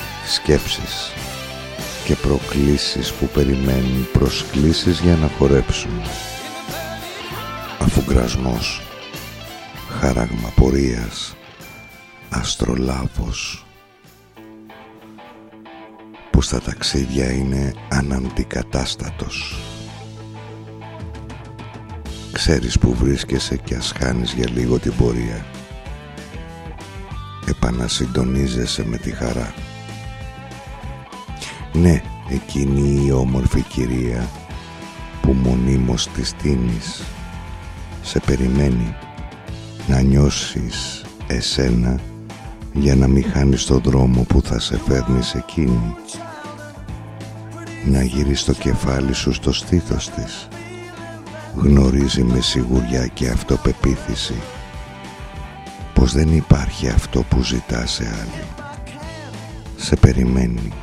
σκέψεις και προκλήσεις που περιμένουν προσκλήσεις για να χορέψουν. Αφουγκρασμός, χάραγμα πορείας, αστρολάβος που στα ταξίδια είναι αναντικατάστατος. Ξέρεις που βρίσκεσαι και ας χάνεις για λίγο την πορεία. Επανασυντονίζεσαι με τη χαρά. Ναι, εκείνη η όμορφη κυρία που μονίμως της τίνεις σε περιμένει να νιώσεις εσένα για να μην χάνεις τον δρόμο που θα σε φέρνει σε εκείνη. Να γυρίσει το κεφάλι σου στο στήθος της. Γνωρίζει με σιγουριά και αυτοπεποίθηση πως δεν υπάρχει αυτό που ζητά σε άλλη. Σε περιμένει.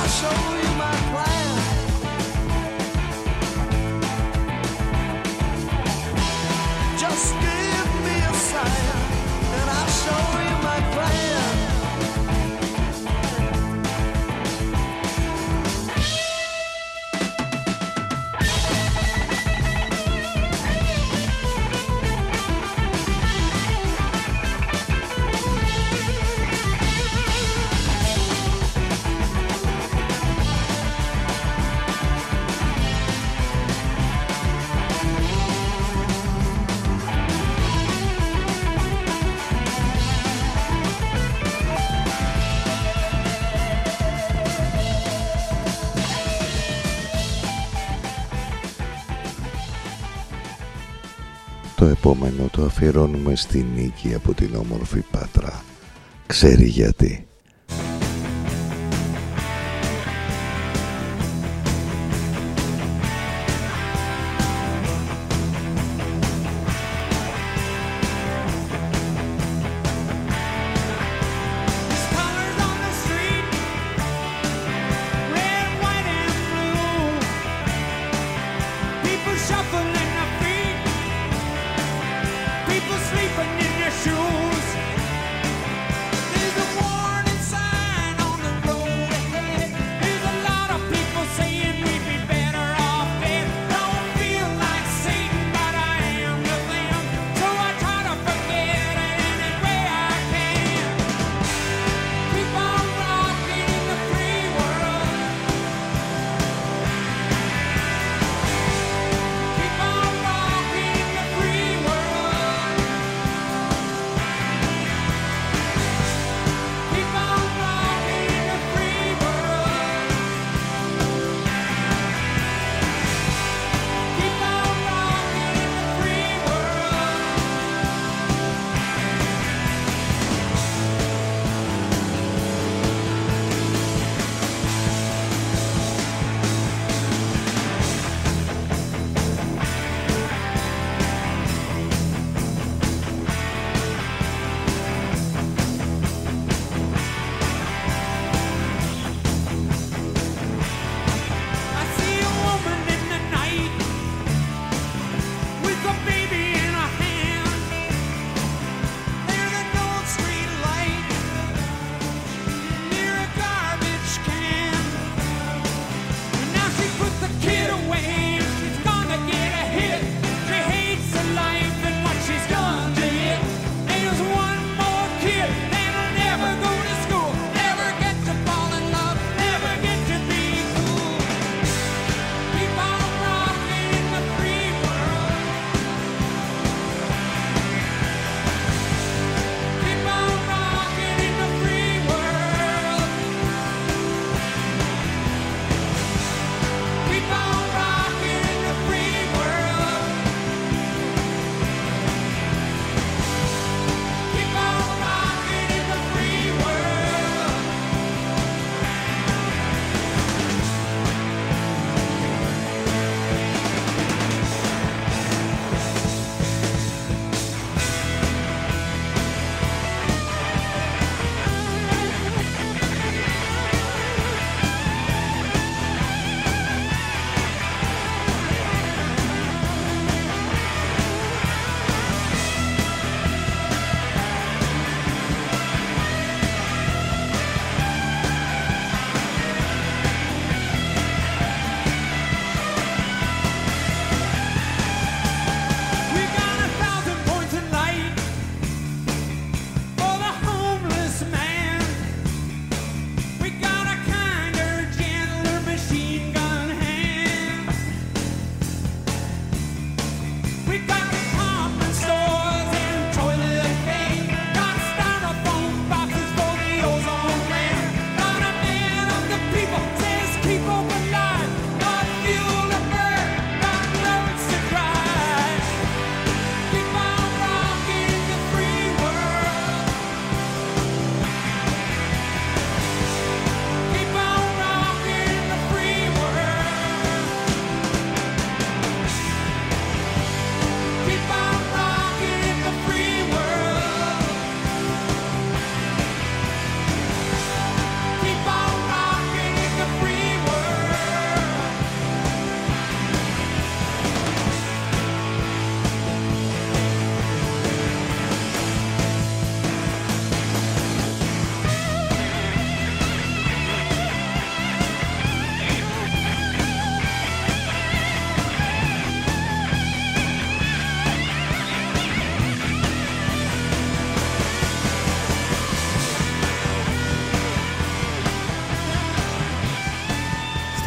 show you my plan. Just give me a sign and I'll show you my plan. Το επόμενο το αφιερώνουμε στη Νίκη από την όμορφη Πάτρα. Ξέρει γιατί. Sleeping in their shoes. There's a warning.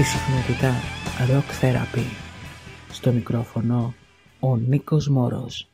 Στη συχνότητα Rock Therapy. Στο μικρόφωνο ο Νίκος Μόρος.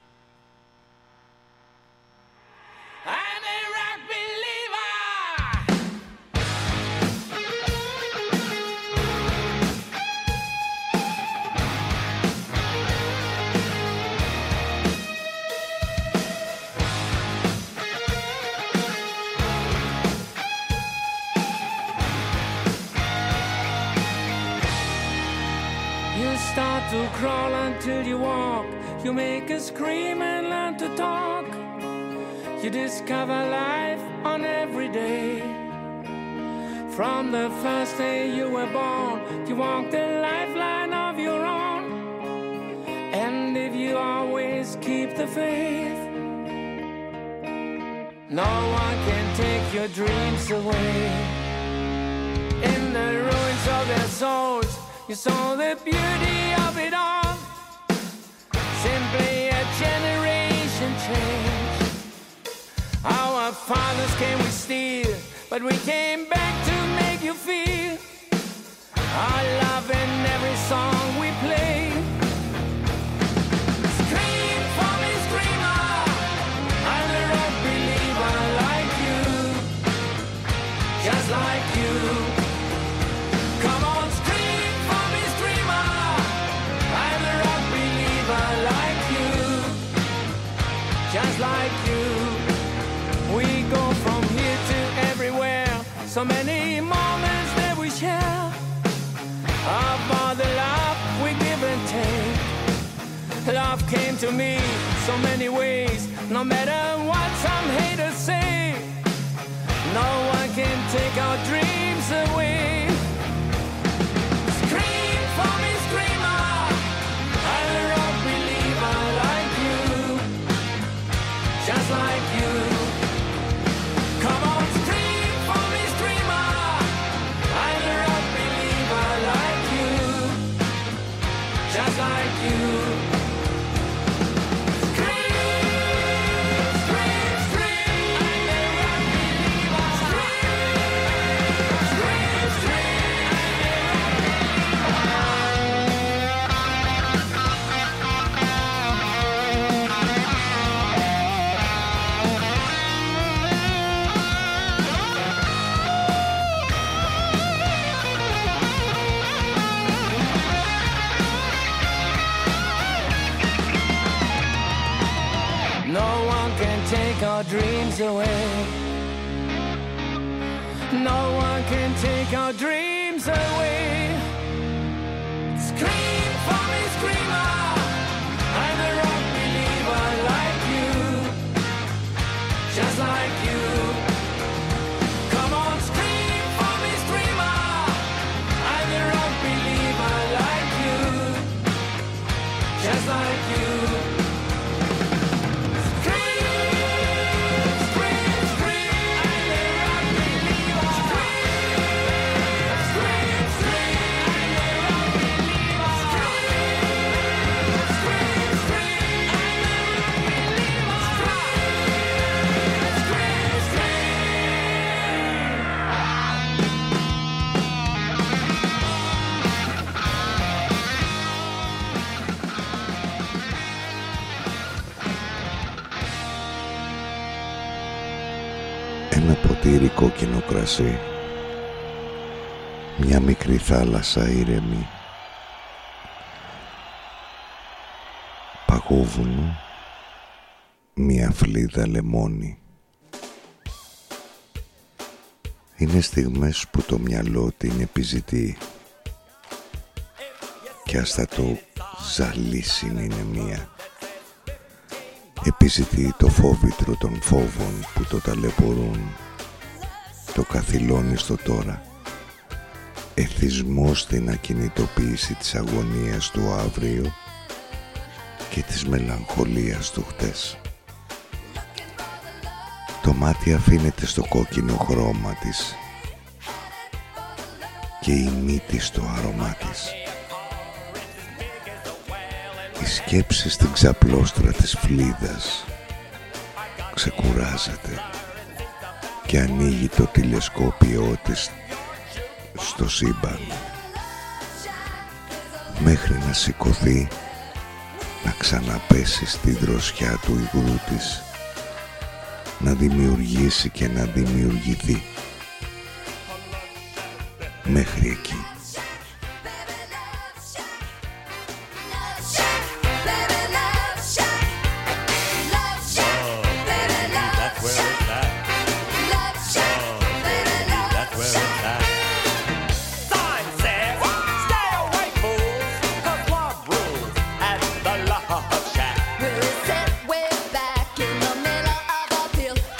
To crawl until you walk, you make a scream and learn to talk. You discover life on every day. From the first day you were born, you walk the lifeline of your own. And if you always keep the faith, no one can take your dreams away. In the ruins of their souls, you saw the beauty of it all. Simply a generation change. Our fathers came with steel, but we came back to make you feel our love in every song we play. Scream for me, screamer, I'm a rock believer like you, just like you. Come on. Just like you, we go from here to everywhere. So many moments that we share about the love we give and take. Love came to me so many ways. No matter what some haters say, no one can take our dreams away. Scream for me, screamer, I'm a rock believer like you, just like you. Come on, scream for me, screamer, I'm a rock believer like you, just like you. Take our dreams away. No one can take our dreams away. Scream for me, screamer, I'm a rock believer like you, just like you. Come on, scream for me, screamer, I'm a rock believer like you, just like you. Ένα ποτήρι κόκκινο κρασί, μια μικρή θάλασσα ήρεμη, παγόβουνο, μια φλίδα λεμόνι. Είναι στιγμές που το μυαλό την επιζητεί και ας θα το ζαλίσει είναι μία. Επιζητεί το φόβητρο των φόβων που το ταλαιπωρούν, το καθυλώνει στο τώρα, εθισμό στην ακινητοποίηση της αγωνίας του αύριο και της μελαγχολίας του χτες. Το μάτι αφήνεται στο κόκκινο χρώμα της και η μύτη στο άρωμά της. Η σκέψη στην ξαπλώστρα της φλίδας ξεκουράζεται και ανοίγει το τηλεσκόπιό της στο σύμπαν μέχρι να σηκωθεί, να ξαναπέσει στη δροσιά του υγρού της, να δημιουργήσει και να δημιουργηθεί. Μέχρι εκεί.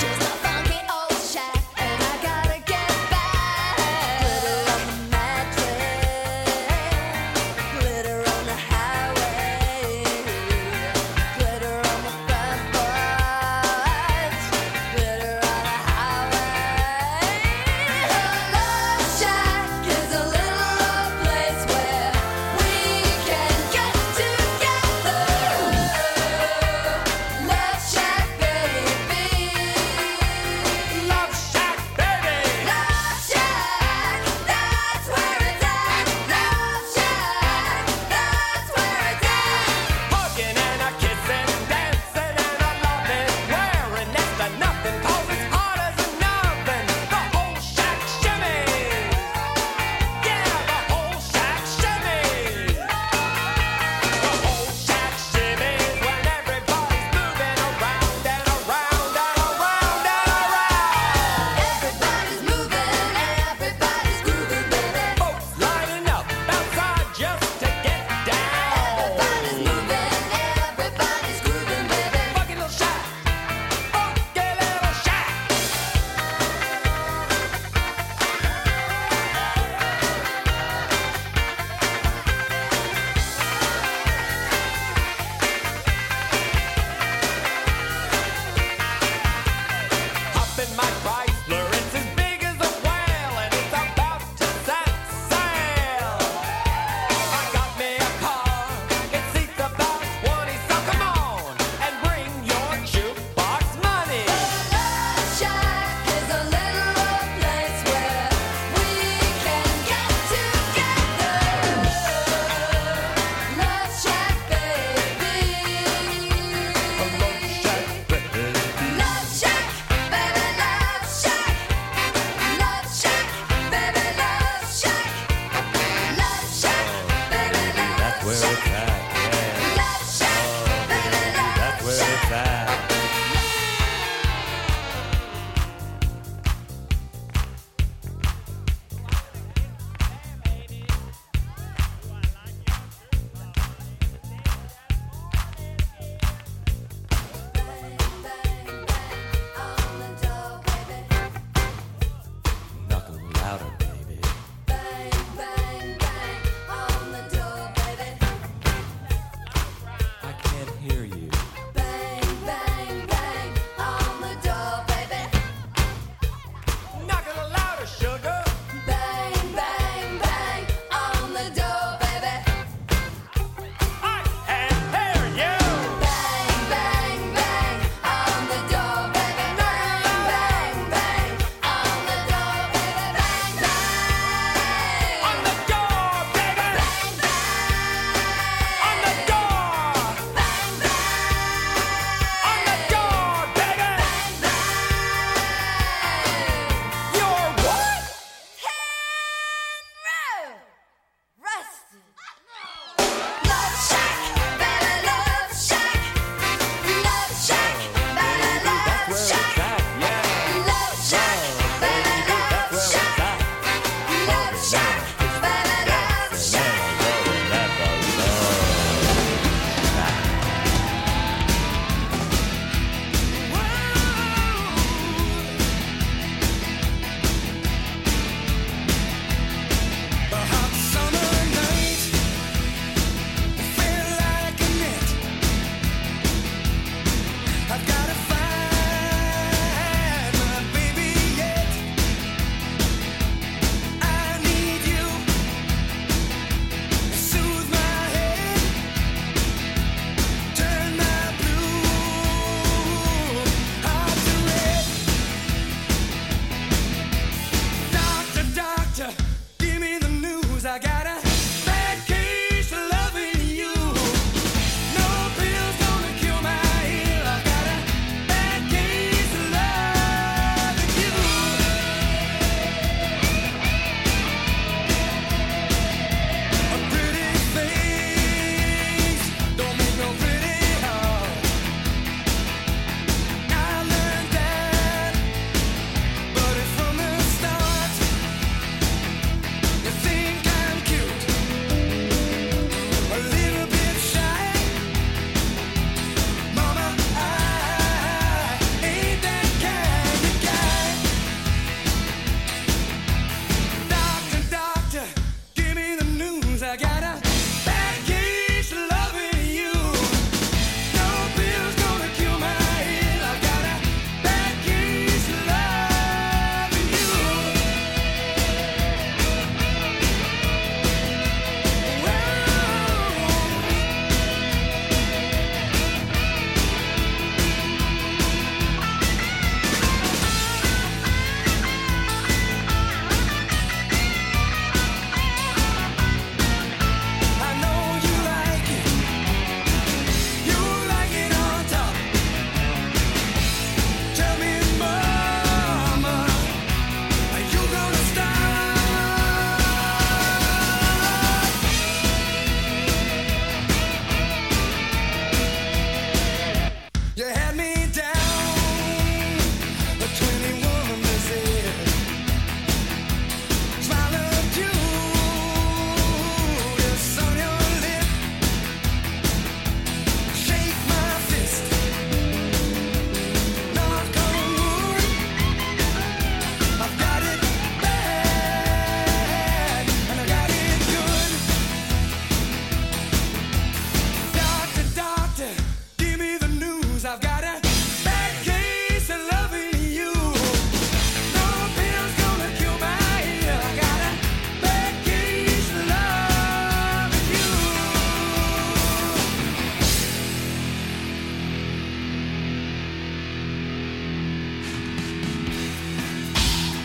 Mattress.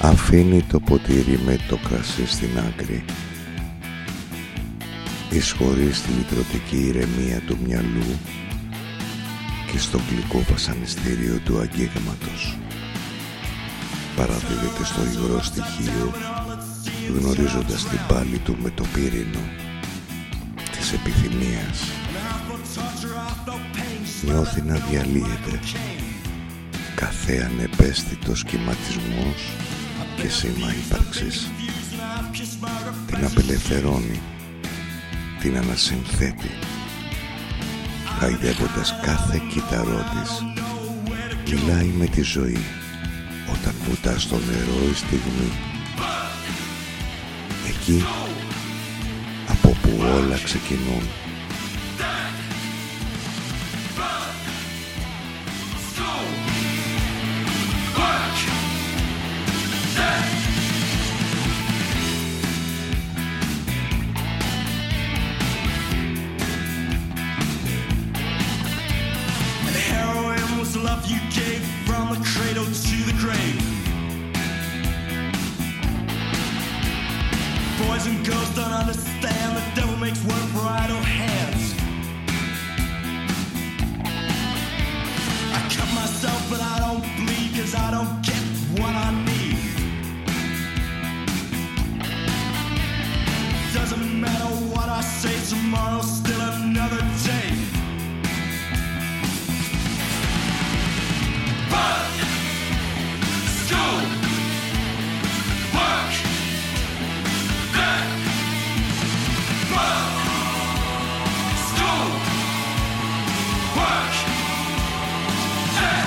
Αφήνει το ποτήρι με το κρασί στην άκρη, εισχωρεί στη λυτρωτική ηρεμία του μυαλού και στο γλυκό βασανιστήριο του αγγίγματος. Παραδίδεται στο υγρό στοιχείο, γνωρίζοντας την πάλη του με το πύρινο της επιθυμίας. Νιώθει να διαλύεται κάθε ανεπαίσθητος σχηματισμός και σήμα ύπαρξης. Την απελευθερώνει, την ανασυνθέτει, χαϊδεύοντας κάθε κύτταρό της. Μιλάει με τη ζωή όταν βουτά στο νερό η στιγμή, εκεί από που όλα ξεκινούν. Love you gave from the cradle to the grave. Boys and girls don't understand, the devil makes work for idle hands. I cut myself but I don't bleed, cause I don't get what I need. Doesn't matter what I say, tomorrow's still another day. Work, school, work, back, work, school, work, back.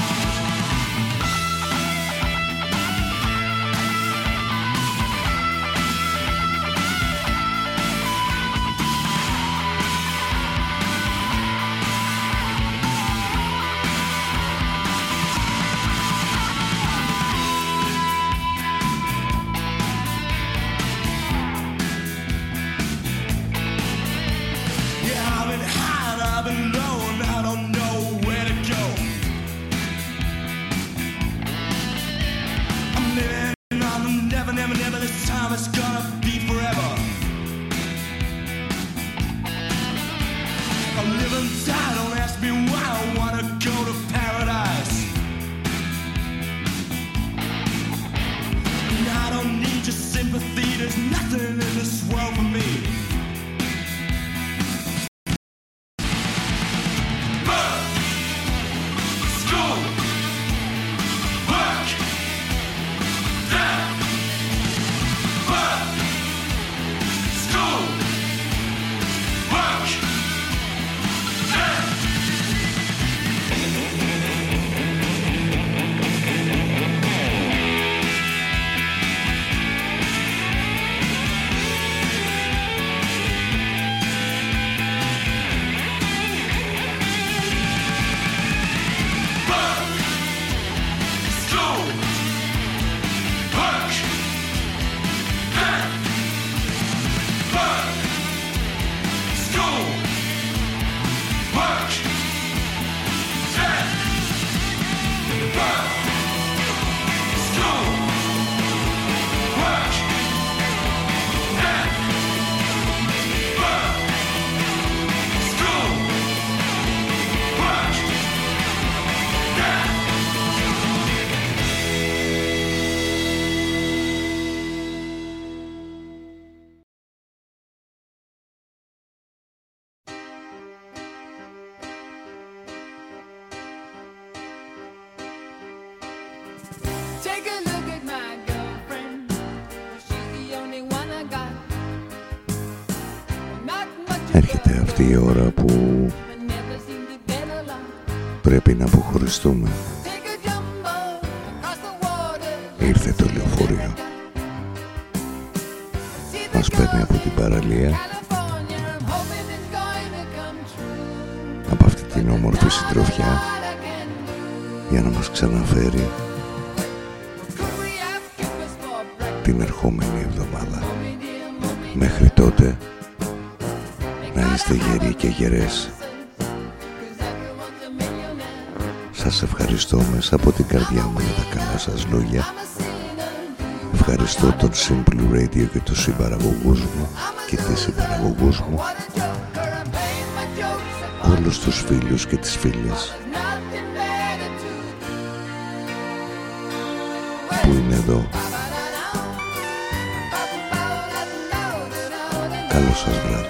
Έρχεται αυτή η ώρα που πρέπει να αποχωριστούμε. Ήρθε το λεωφορείο. Μας παίρνει από την παραλία, από αυτή την όμορφη συντροφιά, για να μας ξαναφέρει την ερχόμενη εβδομάδα. Μέχρι τότε να είστε γεροί και γερές. Σας ευχαριστώ μέσα από την καρδιά μου για τα καλά σας λόγια Ευχαριστώ τον Simple Radio και τους συμπαραγωγούς μου και τις συμπαραγωγούς μου, όλους τους φίλους και τις φίλες που είναι εδώ. Καλό σας βράδυ.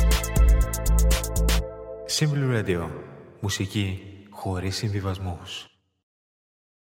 Simple Radio. Μουσική χωρίς συμβιβασμούς.